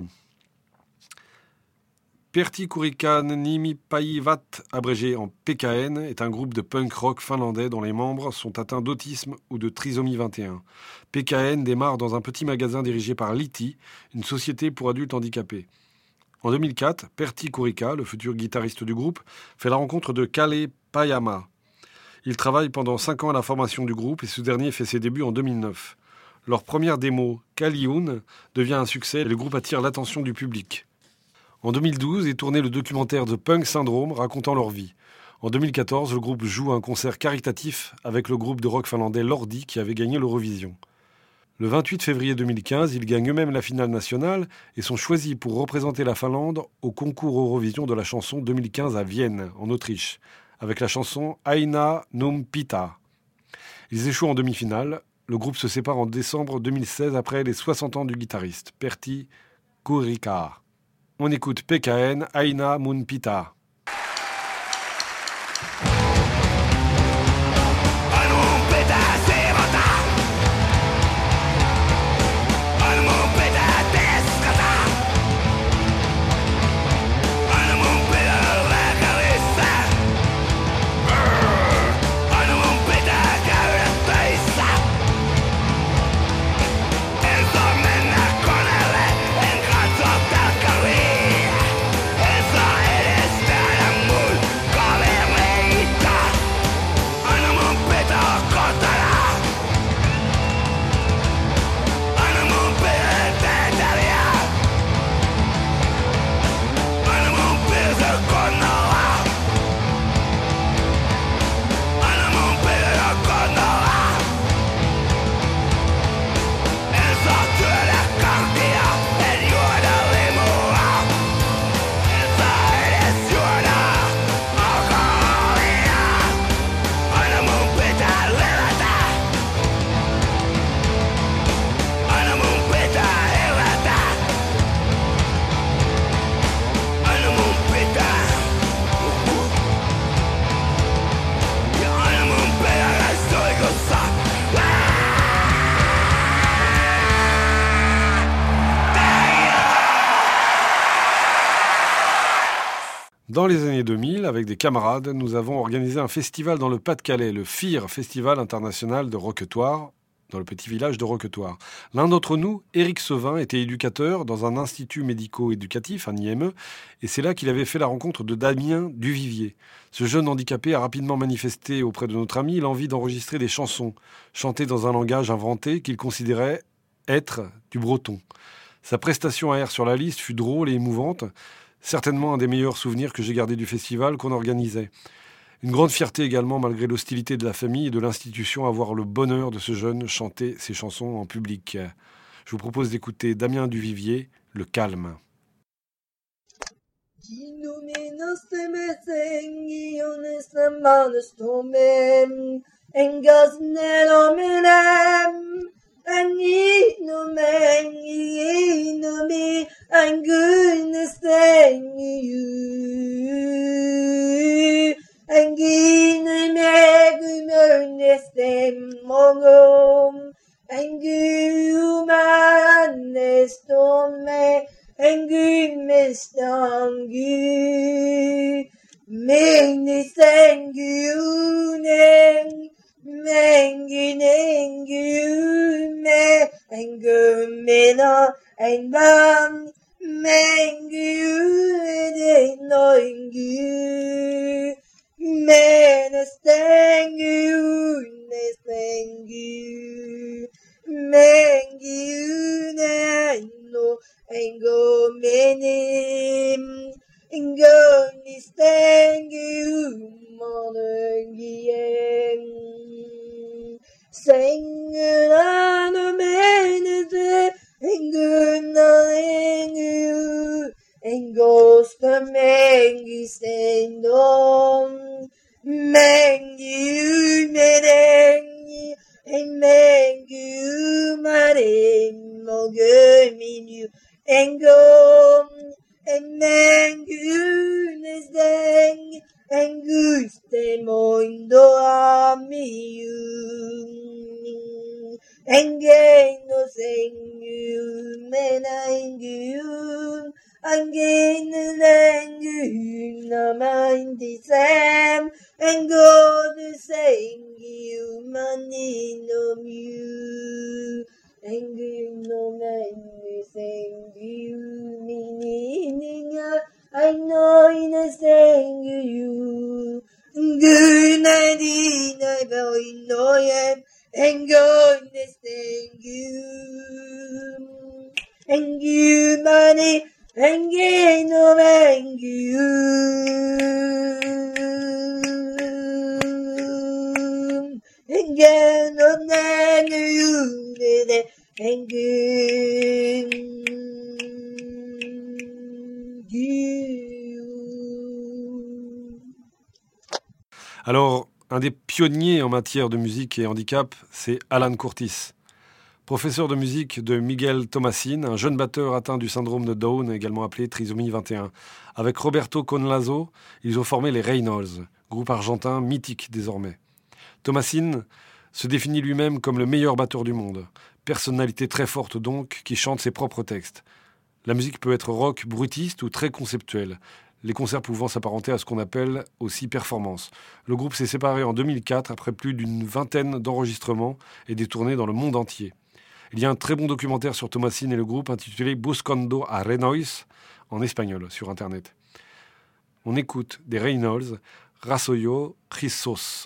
Pertti Kurikka Nimi Päivät, abrégé en PKN, est un groupe de punk rock finlandais dont les membres sont atteints d'autisme ou de trisomie 21. PKN démarre dans un petit magasin dirigé par Liti, une société pour adultes handicapés. En 2004, Pertti Kurikka, le futur guitariste du groupe, fait la rencontre de Kalle Päivämaa. Il travaille pendant 5 ans à la formation du groupe et ce dernier fait ses débuts en 2009. Leur première démo, Kalliun, devient un succès et le groupe attire l'attention du public. En 2012 est tourné le documentaire The Punk Syndrome racontant leur vie. En 2014, le groupe joue un concert caritatif avec le groupe de rock finlandais Lordi qui avait gagné l'Eurovision. Le 28 février 2015, ils gagnent eux-mêmes la finale nationale et sont choisis pour représenter la Finlande au concours Eurovision de la chanson 2015 à Vienne, en Autriche, avec la chanson Aina Num Pita. Ils échouent en demi-finale. Le groupe se sépare en décembre 2016 après les 60 ans du guitariste, Pertti Kurikka. On écoute PKN, Aina Mun Pita. Dans les années 2000, avec des camarades, nous avons organisé un festival dans le Pas-de-Calais, le FIR, Festival international de Roquetoire, dans le petit village de Roquetoire. L'un d'entre nous, Éric Sevin, était éducateur dans un institut médico-éducatif, un IME, et c'est là qu'il avait fait la rencontre de Damien Duvivier. Ce jeune handicapé a rapidement manifesté auprès de notre ami l'envie d'enregistrer des chansons, chantées dans un langage inventé qu'il considérait être du breton. Sa prestation à air sur la liste fut drôle et émouvante, certainement un des meilleurs souvenirs que j'ai gardés du festival qu'on organisait. Une grande fierté également, malgré l'hostilité de la famille et de l'institution, à voir le bonheur de ce jeune chanter ses chansons en public. Je vous propose d'écouter Damien Duvivier, Le Calme. Angine megumönestem mongom, angumanestom angumestangu, menisengunen, mengunengume, angumena, enban, menguedenoingu. Menestengu, nestengu, mengu, no, engo, menim, engo, nistengu, monengien. Sengu, menese, engu, engu, engosta, mengi, sendom. Mengu merengi, en mengu marem, moguminu, engom, en mengu nesdeng, enguste moindo amiu, engeno sengu menengu, angene lengu namindisem, and go to sing you money no mu, and you no man sing you meaning I know in a sing you, good night I very know him, and go to sing you, and you money. Engeno mengu, engeno nengu, engu. Alors, un des pionniers en matière de musique et handicap, c'est Alan Curtis. Professeur de musique de Miguel Tomassin, un jeune batteur atteint du syndrome de Down, également appelé trisomie 21. Avec Roberto Conlazo, ils ont formé les Reynolds, groupe argentin mythique désormais. Tomassin se définit lui-même comme le meilleur batteur du monde. Personnalité très forte donc, qui chante ses propres textes. La musique peut être rock, brutiste ou très conceptuelle. Les concerts pouvant s'apparenter à ce qu'on appelle aussi performance. Le groupe s'est séparé en 2004 après plus d'une vingtaine d'enregistrements et des tournées dans le monde entier. Il y a un très bon documentaire sur Tomassin et le groupe intitulé Buscando a Reynolds en espagnol sur Internet. On écoute des Reynolds, Rasoyo Rizos.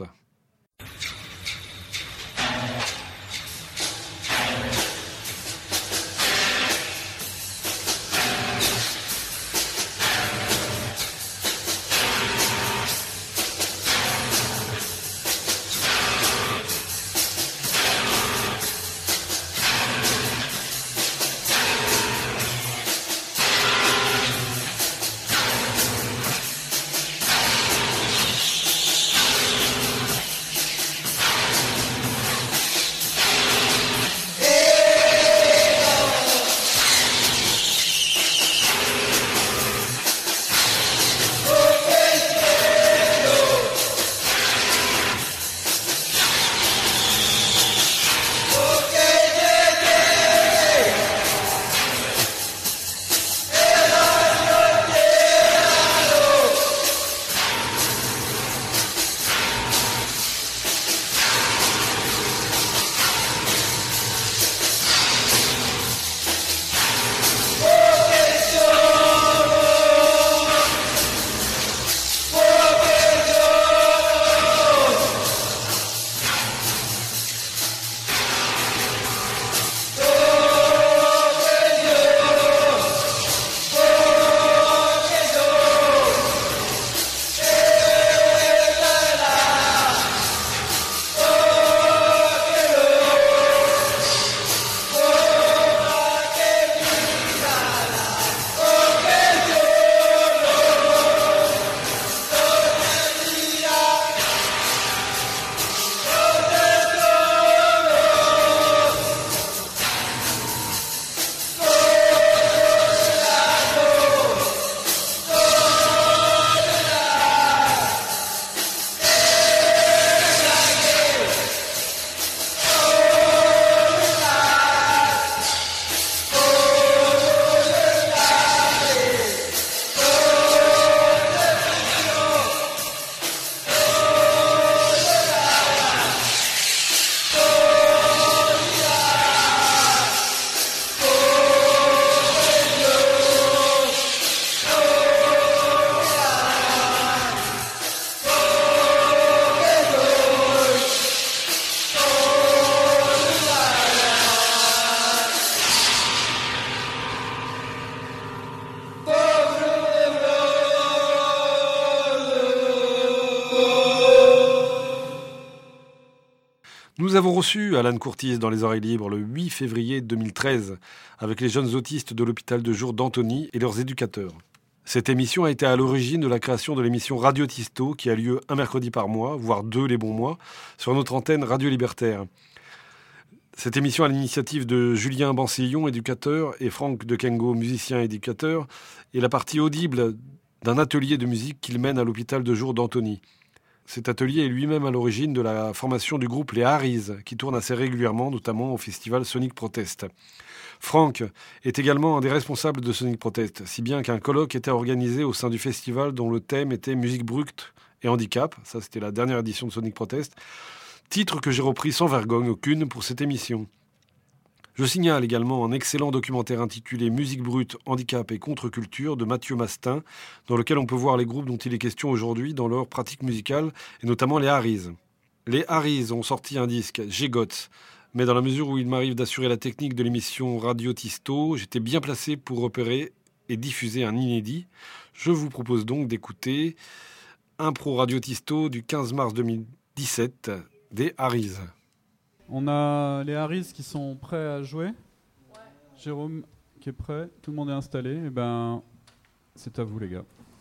Nous avons reçu Alan Curtis dans Les Oreilles Libres le 8 février 2013 avec les jeunes autistes de l'hôpital de jour d'Antony et leurs éducateurs. Cette émission a été à l'origine de la création de l'émission Radio Tisto qui a lieu un mercredi par mois, voire 2 les bons mois, sur notre antenne Radio Libertaire. Cette émission à l'initiative de Julien Bancillon, éducateur, et Franck Dekengo, musicien éducateur, est la partie audible d'un atelier de musique qu'il mène à l'hôpital de jour d'Antony. Cet atelier est lui-même à l'origine de la formation du groupe Les Harris, qui tourne assez régulièrement, notamment au festival Sonic Protest. Franck est également un des responsables de Sonic Protest, si bien qu'un colloque était organisé au sein du festival dont le thème était musique brute et handicap. Ça, c'était la dernière édition de Sonic Protest. Titre que j'ai repris sans vergogne aucune pour cette émission. Je signale également un excellent documentaire intitulé Musique brute, handicap et contre-culture de Mathieu Mastin, dans lequel on peut voir les groupes dont il est question aujourd'hui dans leur pratique musicale, et notamment les Harris. Les Harris ont sorti un disque, G-Gots, mais dans la mesure où il m'arrive d'assurer la technique de l'émission Radio Tisto, j'étais bien placé pour repérer et diffuser un inédit. Je vous propose donc d'écouter Impro Radio Tisto du 15 mars 2017 des Harris. On a les Harris qui sont prêts à jouer. Ouais. Jérôme qui est prêt. Tout le monde est installé. Et ben, c'est à vous les gars.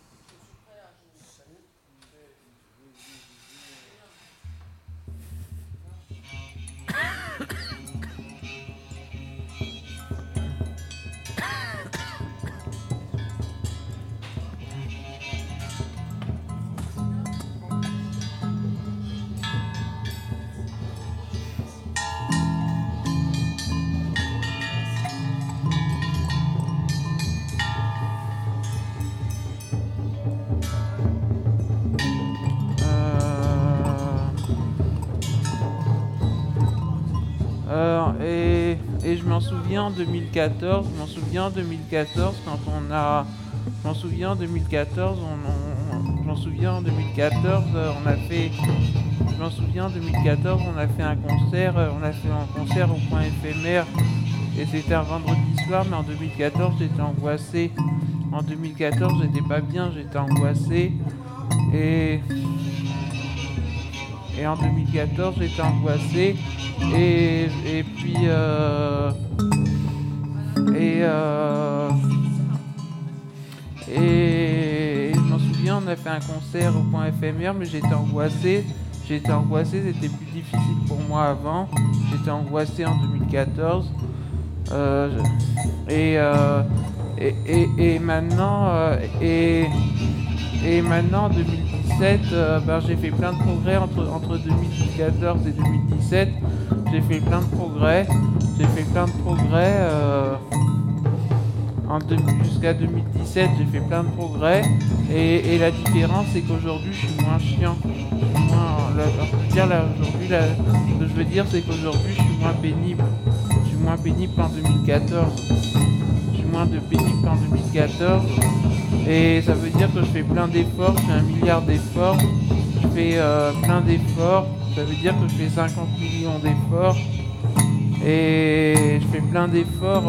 Et je m'en souviens en 2014, quand on a... Je m'en souviens en 2014, on a fait un concert au Point Éphémère et c'était un vendredi soir, mais en 2014 j'étais angoissé. En 2014 j'étais pas bien, j'étais angoissé et en 2014 j'étais angoissé et puis je m'en souviens, on a fait un concert au Point Éphémère, mais j'étais angoissé, c'était plus difficile pour moi avant, j'étais angoissé en 2014 et maintenant en 2017 j'ai fait plein de progrès entre 2014 et 2017, jusqu'à 2017 j'ai fait plein de progrès et la différence c'est qu'aujourd'hui je suis moins chiant, ce que je veux dire c'est qu'aujourd'hui je suis moins pénible qu'en 2014, et ça veut dire que je fais plein d'efforts, je fais 1 milliard d'efforts, je fais plein d'efforts, ça veut dire que je fais 50 millions d'efforts et je fais plein d'efforts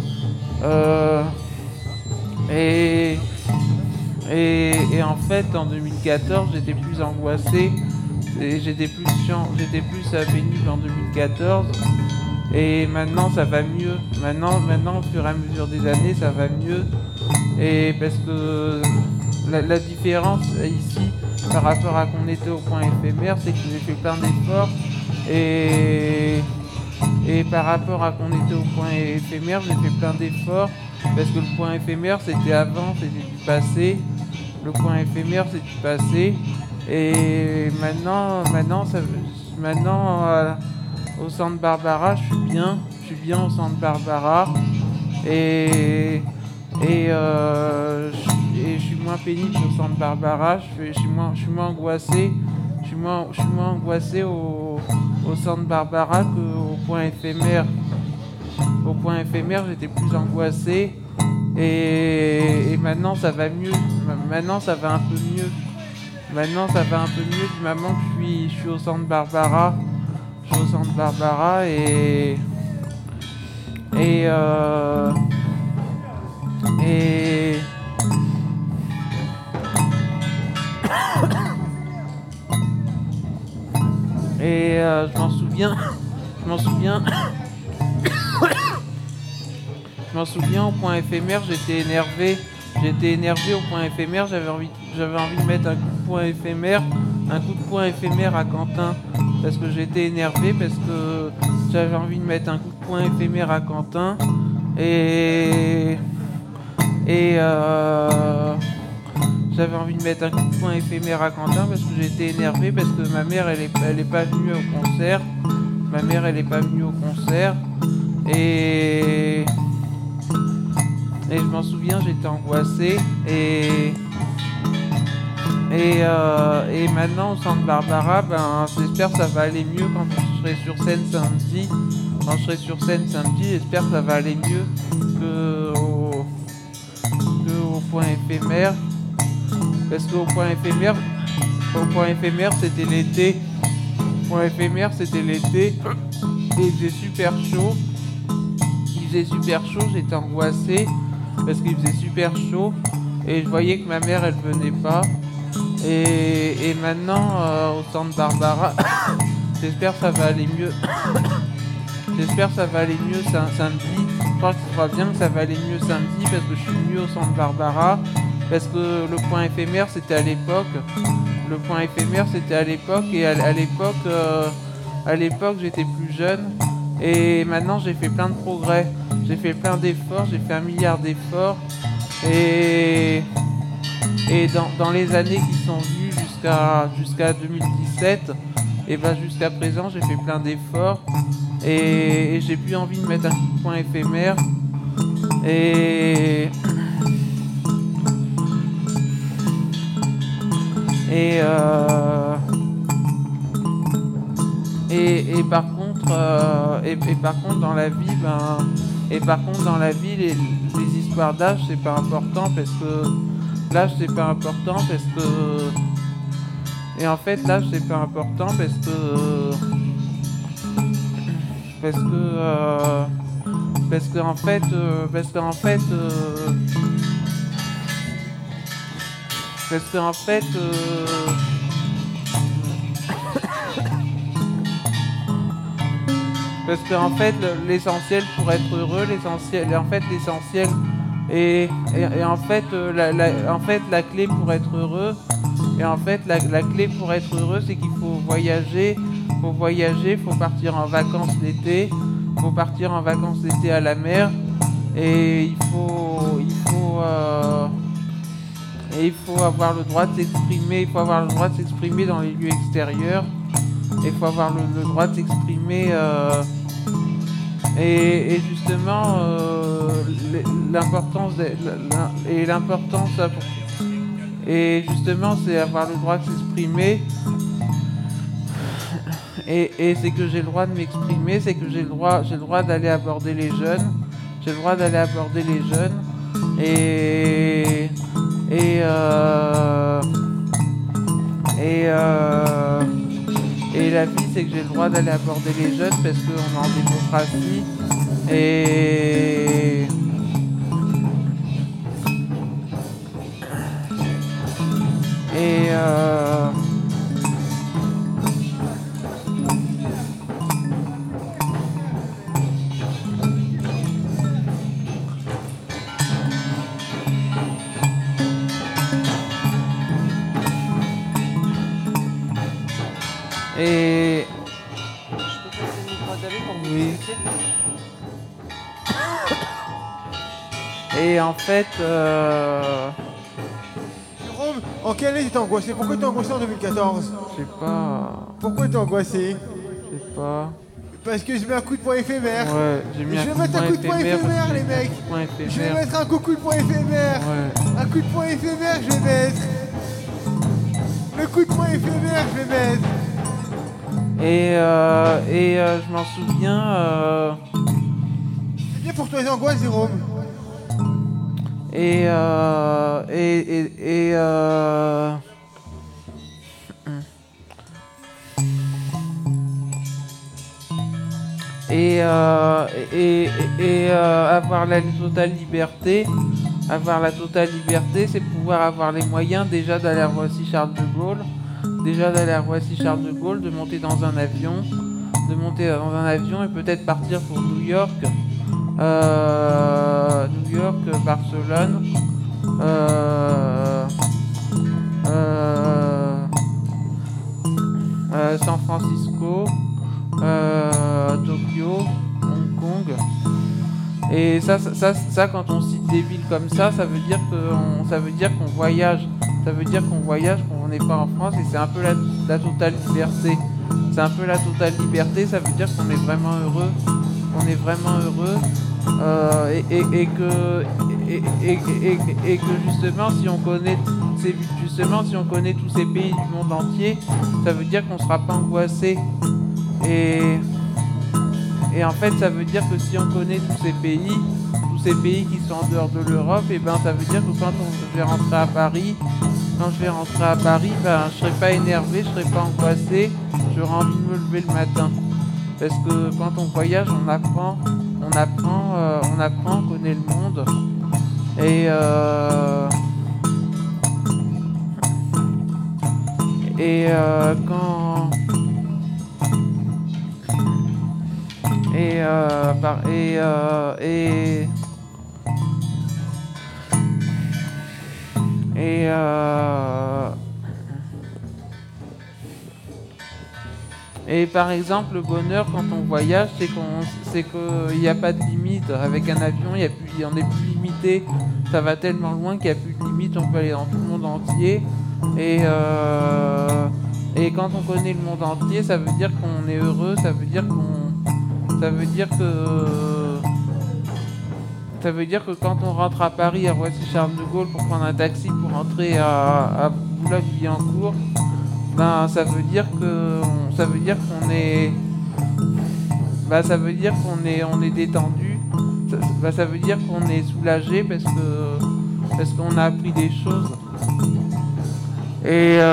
et en fait en 2014 j'étais plus angoissé et j'étais plus pénible en 2014 et maintenant ça va mieux, maintenant au fur et à mesure des années ça va mieux, et parce que la différence ici par rapport à qu'on était au Point Éphémère c'est que j'ai fait plein d'efforts et par rapport à qu'on était au Point Éphémère j'ai fait plein d'efforts parce que le Point Éphémère c'était avant, c'était du passé, et maintenant au Centre Barbara je suis bien au Centre Barbara et je suis moins pénible au Centre Barbara, je suis moins angoissé au Centre Barbara qu'au Point Éphémère. Au Point Éphémère j'étais plus angoissé et maintenant ça va mieux, maintenant ça va un peu mieux du moment que je suis au Centre Barbara, je m'en souviens Je m'en souviens au point éphémère, j'étais énervé au point éphémère, j'avais envie de mettre un coup de poing éphémère à Quentin, parce que j'étais énervé, parce que j'avais envie de mettre un coup de poing éphémère à Quentin, et j'avais envie de mettre un coup de poing éphémère à Quentin parce que j'étais énervé, parce que ma mère elle est pas venue au concert. Et je m'en souviens, j'étais angoissé et maintenant au Centre Barbara, j'espère que ça va aller mieux quand je serai sur scène samedi. J'espère que ça va aller mieux que au point éphémère. Parce qu'au point éphémère, c'était l'été. Et il faisait super chaud. J'étais angoissé parce qu'il faisait super chaud. Et je voyais que ma mère, elle venait pas. Et maintenant, au Centre Barbara, j'espère que ça va aller mieux. Samedi. Je crois que ce sera bien que ça va aller mieux samedi parce que je suis venu au Centre Barbara. Parce que le point éphémère c'était à l'époque. Et à l'époque j'étais plus jeune. Et maintenant j'ai fait plein de progrès. J'ai fait plein d'efforts, j'ai fait 1 milliard d'efforts. Et dans les années qui sont venues jusqu'à 2017, et jusqu'à présent j'ai fait plein d'efforts. Et j'ai plus envie de mettre un coup de poing éphémère. Et par contre dans la vie les histoires d'âge c'est pas important parce que l'âge c'est pas important parce que l'essentiel pour être heureux, la clé pour être heureux, c'est qu'il faut voyager, faut partir en vacances l'été, à la mer, et il faut avoir le droit de s'exprimer, dans les lieux extérieurs, il faut avoir le droit de s'exprimer et justement c'est avoir le droit de s'exprimer et c'est que j'ai le droit de m'exprimer, c'est que j'ai le droit d'aller aborder les jeunes, et la vie c'est que j'ai le droit d'aller aborder les jeunes parce qu'on est en démocratie et et en fait Jérôme, en quelle année t'es angoissé? Pourquoi t'es angoissé en 2014? Je sais pas. Pourquoi t'es angoissé? Je sais pas. Parce que je mets un coup de poing éphémère. Ouais, j'ai mis je vais mettre un coup de poing éphémère, les mecs. Je vais mettre un coup de poing éphémère. Ouais. Un coup de poing éphémère, je vais mettre. Le coup de poing éphémère, je vais mettre. Et je m'en souviens. C'est bien pour toi les angoisses, Jérôme. Et avoir la totale liberté, c'est pouvoir avoir les moyens déjà d'aller à Roissy-Charles de Gaulle, de monter dans un avion, dans un avion et peut-être partir pour New York, Barcelone, San Francisco, Tokyo, Hong Kong. Et ça, quand on cite des villes comme ça, ça veut dire qu'on voyage. Ça veut dire qu'on voyage, qu'on n'est pas en France, et c'est un peu la totale liberté. C'est un peu la totale liberté, ça veut dire qu'on est vraiment heureux. On est vraiment heureux. Et que justement, si on connaît tous ces pays du monde entier, ça veut dire qu'on sera pas angoissé. Et en fait, ça veut dire que si on connaît tous ces pays qui sont en dehors de l'Europe, et ben ça veut dire que quand je vais rentrer à Paris, ben je serai pas énervé, je serai pas angoissé, j'aurai envie de me lever le matin. Parce que quand on voyage, on apprend, on connaît le monde. Et Et par exemple, le bonheur quand on voyage, c'est qu'il n'y a pas de limite. Avec un avion, on n'est plus limité. Ça va tellement loin qu'il n'y a plus de limite. On peut aller dans tout le monde entier. Et quand on connaît le monde entier, ça veut dire qu'on est heureux. Ça veut dire que quand on rentre à Paris, à Roissy-Charles de Gaulle, pour prendre un taxi pour rentrer à Boulogne-Billancourt, ben ça veut dire qu'on est détendu. Ça veut dire qu'on est soulagé parce qu'on a appris des choses. Et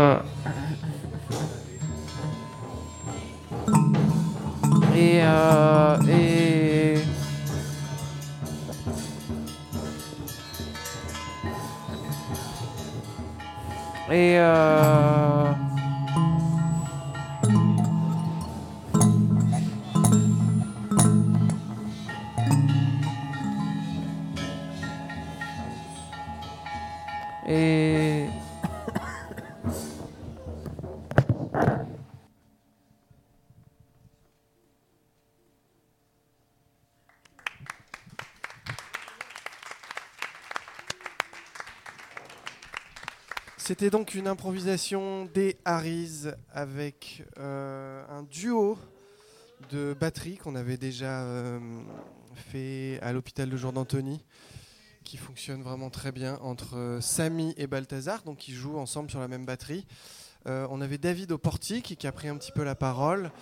C'était donc une improvisation des Harris avec un duo de batterie qu'on avait déjà fait à l'hôpital de jour d'Antony, qui fonctionne vraiment très bien entre Samy et Balthazar, donc qui jouent ensemble sur la même batterie. On avait David au portique qui a pris un petit peu la parole,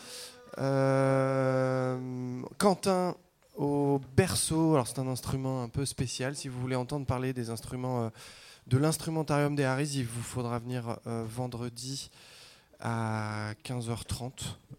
Quentin au berceau. Alors c'est un instrument un peu spécial. Si vous voulez entendre parler des instruments de l'instrumentarium des Harris, il vous faudra venir vendredi à 15h30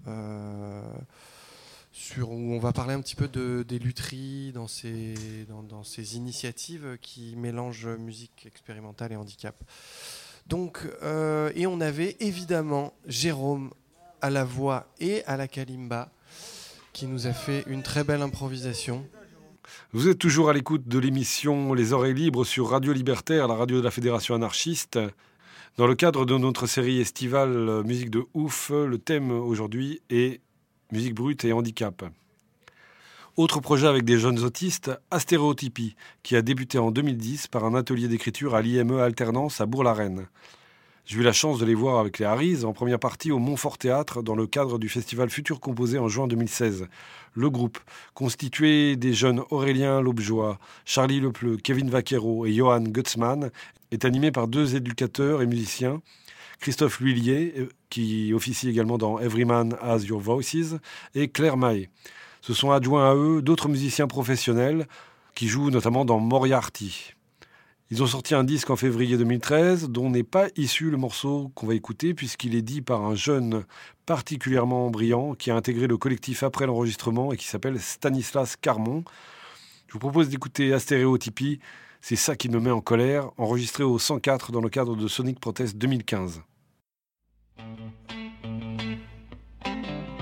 où on va parler un petit peu des lutheries dans ces initiatives qui mélangent musique expérimentale et handicap. Donc, et on avait évidemment Jérôme à la voix et à la kalimba qui nous a fait une très belle improvisation. Vous êtes toujours à l'écoute de l'émission Les Oreilles Libres sur Radio Libertaire, la radio de la Fédération anarchiste. Dans le cadre de notre série estivale Musique de ouf, le thème aujourd'hui est musique brute et handicap. Autre projet avec des jeunes autistes, Astéréotypie, qui a débuté en 2010 par un atelier d'écriture à l'IME Alternance à Bourg-la-Reine. J'ai eu la chance de les voir avec les Harris en première partie au Montfort Théâtre dans le cadre du festival Futur Composé en juin 2016. Le groupe, constitué des jeunes Aurélien Lobjoie, Charlie Lepleu, Kevin Vaquero et Johan Gutzmann, est animé par deux éducateurs et musiciens, Christophe L'Huillier, qui officie également dans Every Man Has Your Voices, et Claire Maé. Se sont adjoints à eux d'autres musiciens professionnels qui jouent notamment dans Moriarty. Ils ont sorti un disque en février 2013 dont n'est pas issu le morceau qu'on va écouter puisqu'il est dit par un jeune particulièrement brillant qui a intégré le collectif après l'enregistrement et qui s'appelle Stanislas Carmon. Je vous propose d'écouter Astéréotypie, c'est ça qui me met en colère, enregistré au 104 dans le cadre de Sonic Protest 2015.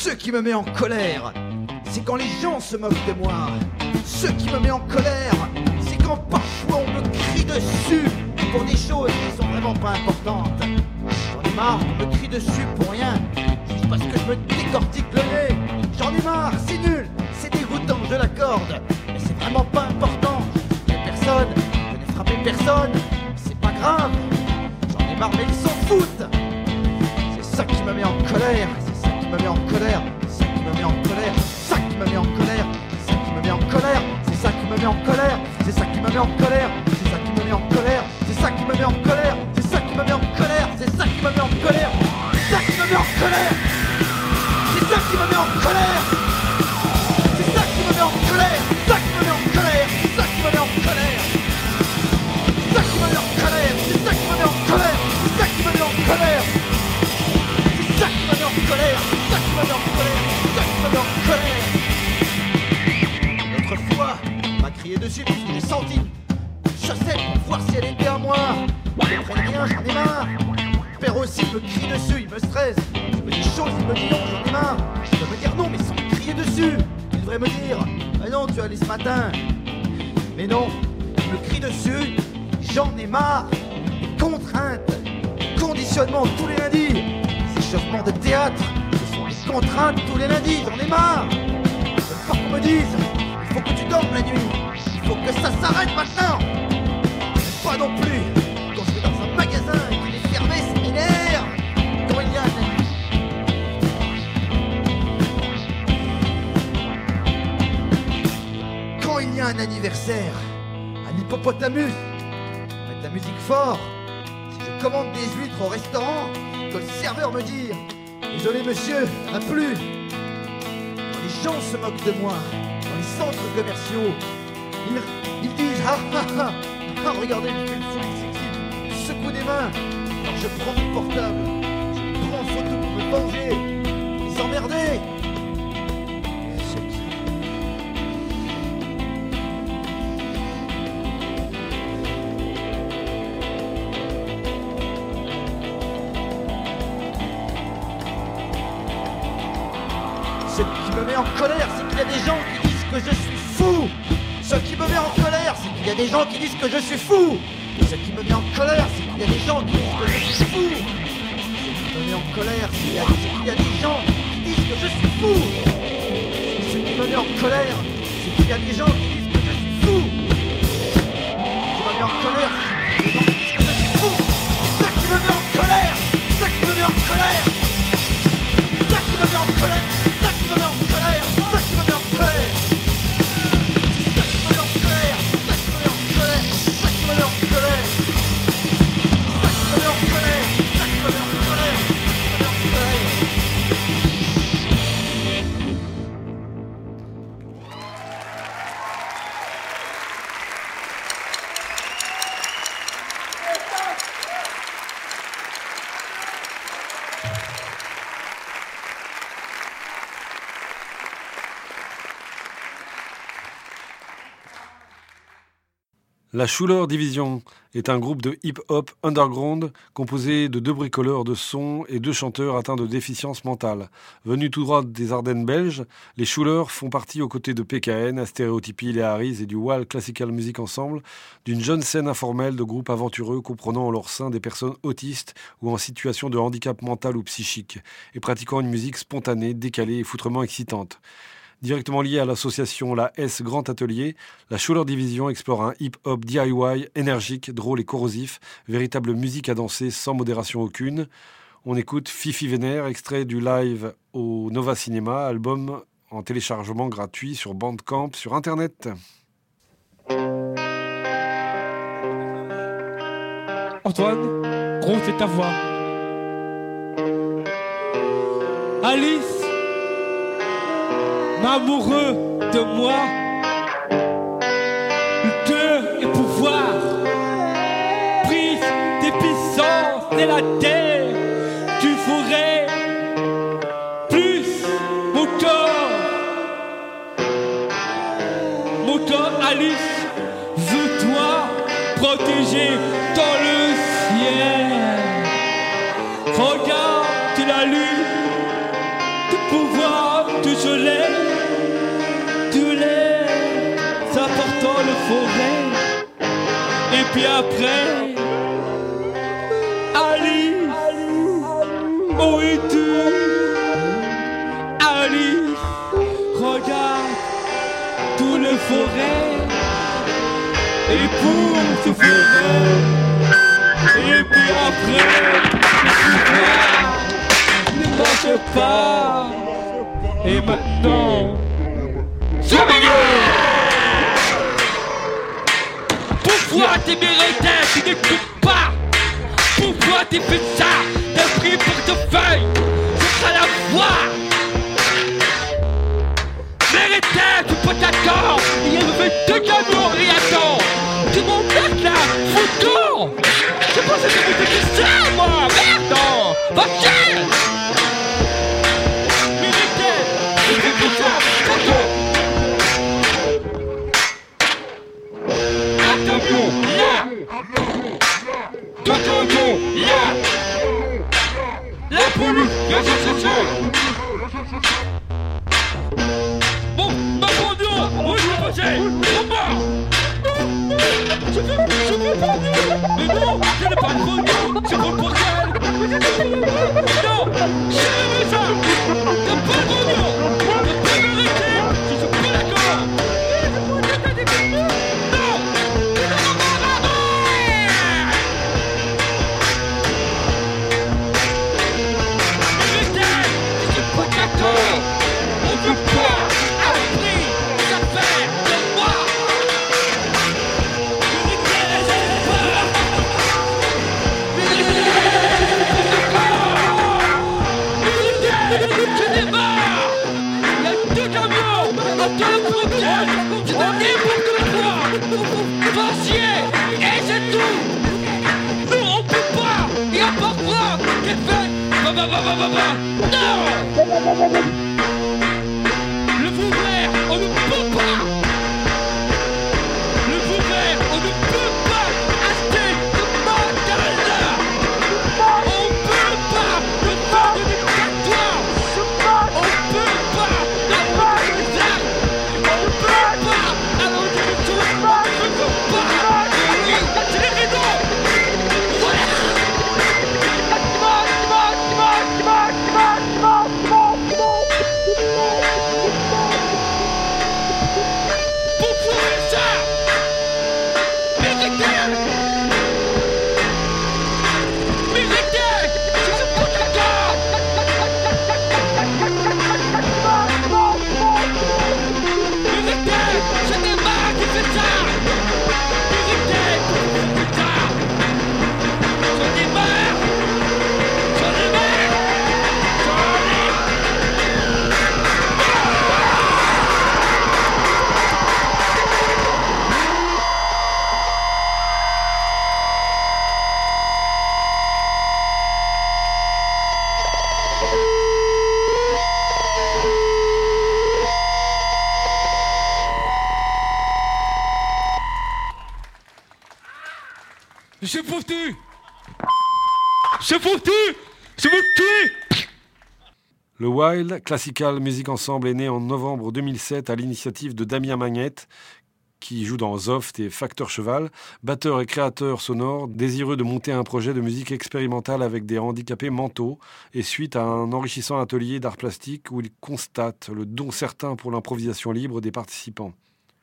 Ce qui me met en colère, c'est quand les gens se moquent de moi. Ce qui me met en colère, c'est quand parfois on me crie dessus pour des choses qui sont vraiment pas importantes. J'en ai marre, on me crie dessus pour rien, juste parce que je me décortique le nez. J'en ai marre, c'est nul, c'est dégoûtant, je l'accorde, mais c'est vraiment pas important. Je n'ai personne, je n'ai frappé personne, c'est pas grave. J'en ai marre, mais ils s'en foutent. C'est ça qui me met en colère, c'est ça qui me met en colère, c'est ça qui me met en colère, c'est ça qui me met en colère, c'est ça qui me met en colère, c'est ça qui me met en colère, c'est ça qui me met en colère, c'est ça qui me met en colère, c'est ça qui me met en colère, c'est ça qui me met en colère, c'est ça qui me met en colère, c'est ça qui me met en colère, c'est ça qui me met en colère, c'est ça qui me met en colère, c'est ça qui me met en colère, c'est ça qui me met en colère, c'est ça qui me met en colère, c'est ça qui me met en colère, c'est ça qui me met en colère. C'est ça qui me met en colère, c'est ça qui me met en colère, c'est ça qui me met en colère. L'autre fois, on m'a crié dessus parce que j'ai senti une chaussette pour voir si elle était à moi. Je ne prenne rien, j'en ai marre. Mon père aussi me crie dessus, il me stresse. Je me dis choses, il me dit non, j'en ai marre. Je dois me dire non, mais sans me crier dessus. Il devrait me dire, ah non, tu es allé ce matin. Mais non, il me crie dessus, j'en ai marre. Les contraintes, les conditionnements tous les lundis. Échauffement de théâtre, ce sont les contraintes tous les lundis, j'en ai marre. Il faut qu'on me dise, il faut que tu dormes la nuit, il faut que ça s'arrête maintenant. Mais pas non plus, quand je vais dans un magasin et qu'il est fermé, ça m'énerve. Quand il y a Quand il y a un anniversaire, un hippopotamus, mettre la musique fort. Si je commande des huîtres au restaurant, que le serveur me dit « Désolé monsieur, il n'y en a plus ». Quand les gens se moquent de moi, dans les centres commerciaux, ils disent « Ah ah ah, ah regardez, il fait le fou, il secoue des mains ». Alors je prends mon portable, je le prends en photo pour me venger, les emmerder. Ce qui me met en colère, c'est qu'il y a des gens qui disent que je suis fou. Ce qui me met en colère, c'est qu'il y a des gens qui disent que je suis fou. Ce qui me met en colère, c'est qu'il y a des gens qui disent que je suis fou. Ce qui me met en colère, c'est qu'il y a des gens qui disent que je suis fou. Ce qui me met en colère, c'est qu'il y a des gens qui disent que je suis fou. Ce qui me met en colère, c'est qu'il y a des gens qui disent que je suis fou. C'est ça qui me met en colère. C'est ça qui me met en colère. C'est ça qui me met en colère. C'est ça qui me met en colère. C'est ça qui me met en colère. C'est ça qui me met en colère. C'est ça qui me met en colère. C'est ça qui me met en colère. C'est ça qui me met en colère. C'est ça qui me met en colère. La Schuller Division est un groupe de hip-hop underground composé de 2 bricoleurs de son et 2 chanteurs atteints de déficience mentale. Venus tout droit des Ardennes belges, les Schuller font partie aux côtés de PKN, Astéréotypie, les Harris et du Wild Classical Music Ensemble d'une jeune scène informelle de groupes aventureux comprenant en leur sein des personnes autistes ou en situation de handicap mental ou psychique et pratiquant une musique spontanée, décalée et foutrement excitante. Directement liée à l'association La S Grand Atelier, la Schuller Division explore un hip-hop DIY énergique, drôle et corrosif, véritable musique à danser sans modération aucune. On écoute Fifi Vénère, extrait du live au Nova Cinéma, album en téléchargement gratuit sur Bandcamp sur Internet. Antoine, gros, c'est ta voix. Alice, m'amoureux de moi, de et pouvoir, prise des puissances de la terre, tu ferais plus moteur Alice, veux-toi protéger dans le ciel, regarde la lune de pouvoir. forêt. Et puis après, Alice, où es-tu? Alice, regarde tout le forêt. Et pour ce forêt, et puis après, ne marche pas. Et maintenant, pourquoi t'es mérité, tu n'écoutes pas? Pourquoi t'es fait ça? T'as pris portefeuille, ce sera la voix. Mérité, tu peux t'attendre. Il y avait 2 camions et attends. Tu m'embêtes là, fouton. C'est pas ça que je fais ça, moi. Merde, non. Va chier. Mérité, tu fais ça, fouton. Un camion, là. 2 camions, là. La police, la sensation. Bon, ma conduite, où est-ce que j'ai? Au bas. Je veux pas dire. Mais non, je n'ai pas de pognon. C'est pour le bordel. Non, je veux ça. T'as pas de pognon. T'as pas de vérité. Je suis pas d'accord. Non. Vérité, je suis pas d'accord. On veut pas à prix ça fait de moi. Je démarre. Il y a 2 camions entre le frontière. Tu n'as n'importe quoi. Va chier. Et c'est tout. Nous on peut pas. Il y a parfois qui fait non. Le fou vert, on ne peut pas. Le fou vert, on ne peut pas acheter de matériel. On peut pas le faire de dictatoire. On peut pas avoir des armes. On peut pas alors je ne trouve pas. Je ne veux pas. Oui, j'ai les raisons. Voilà. C'est foutu. C'est foutu. C'est foutu. Le Wild Classical Music Ensemble est né en novembre 2007 à l'initiative de Damien Magnette, qui joue dans Zoft et Facteur Cheval, batteur et créateur sonore, désireux de monter un projet de musique expérimentale avec des handicapés mentaux, et suite à un enrichissant atelier d'art plastique où il constate le don certain pour l'improvisation libre des participants.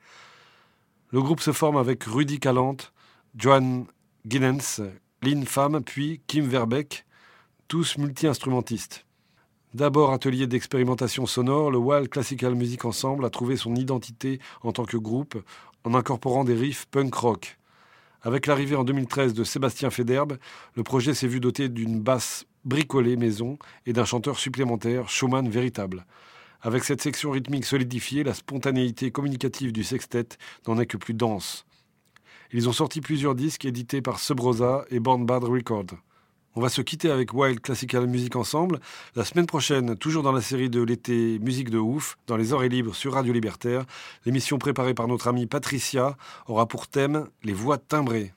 Le groupe se forme avec Rudy Calante, Johan Guinness, Lynn Pham, puis Kim Verbeek, tous multi-instrumentistes. D'abord atelier d'expérimentation sonore, le Wild Classical Music Ensemble a trouvé son identité en tant que groupe en incorporant des riffs punk rock. Avec l'arrivée en 2013 de Sébastien Federbe, le projet s'est vu doté d'une basse bricolée maison et d'un chanteur supplémentaire, showman véritable. Avec cette section rythmique solidifiée, la spontanéité communicative du sextet n'en est que plus dense. Ils ont sorti plusieurs disques édités par Sub Rosa et Born Bad Records. On va se quitter avec Wild Classical Music Ensemble. La semaine prochaine, toujours dans la série de l'été Musique de ouf, dans les oreilles libres sur Radio Libertaire, l'émission préparée par notre amie Patricia aura pour thème les voix timbrées.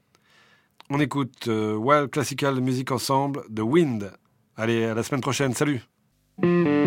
On écoute Wild Classical Music Ensemble, The Wind. Allez, à la semaine prochaine, salut!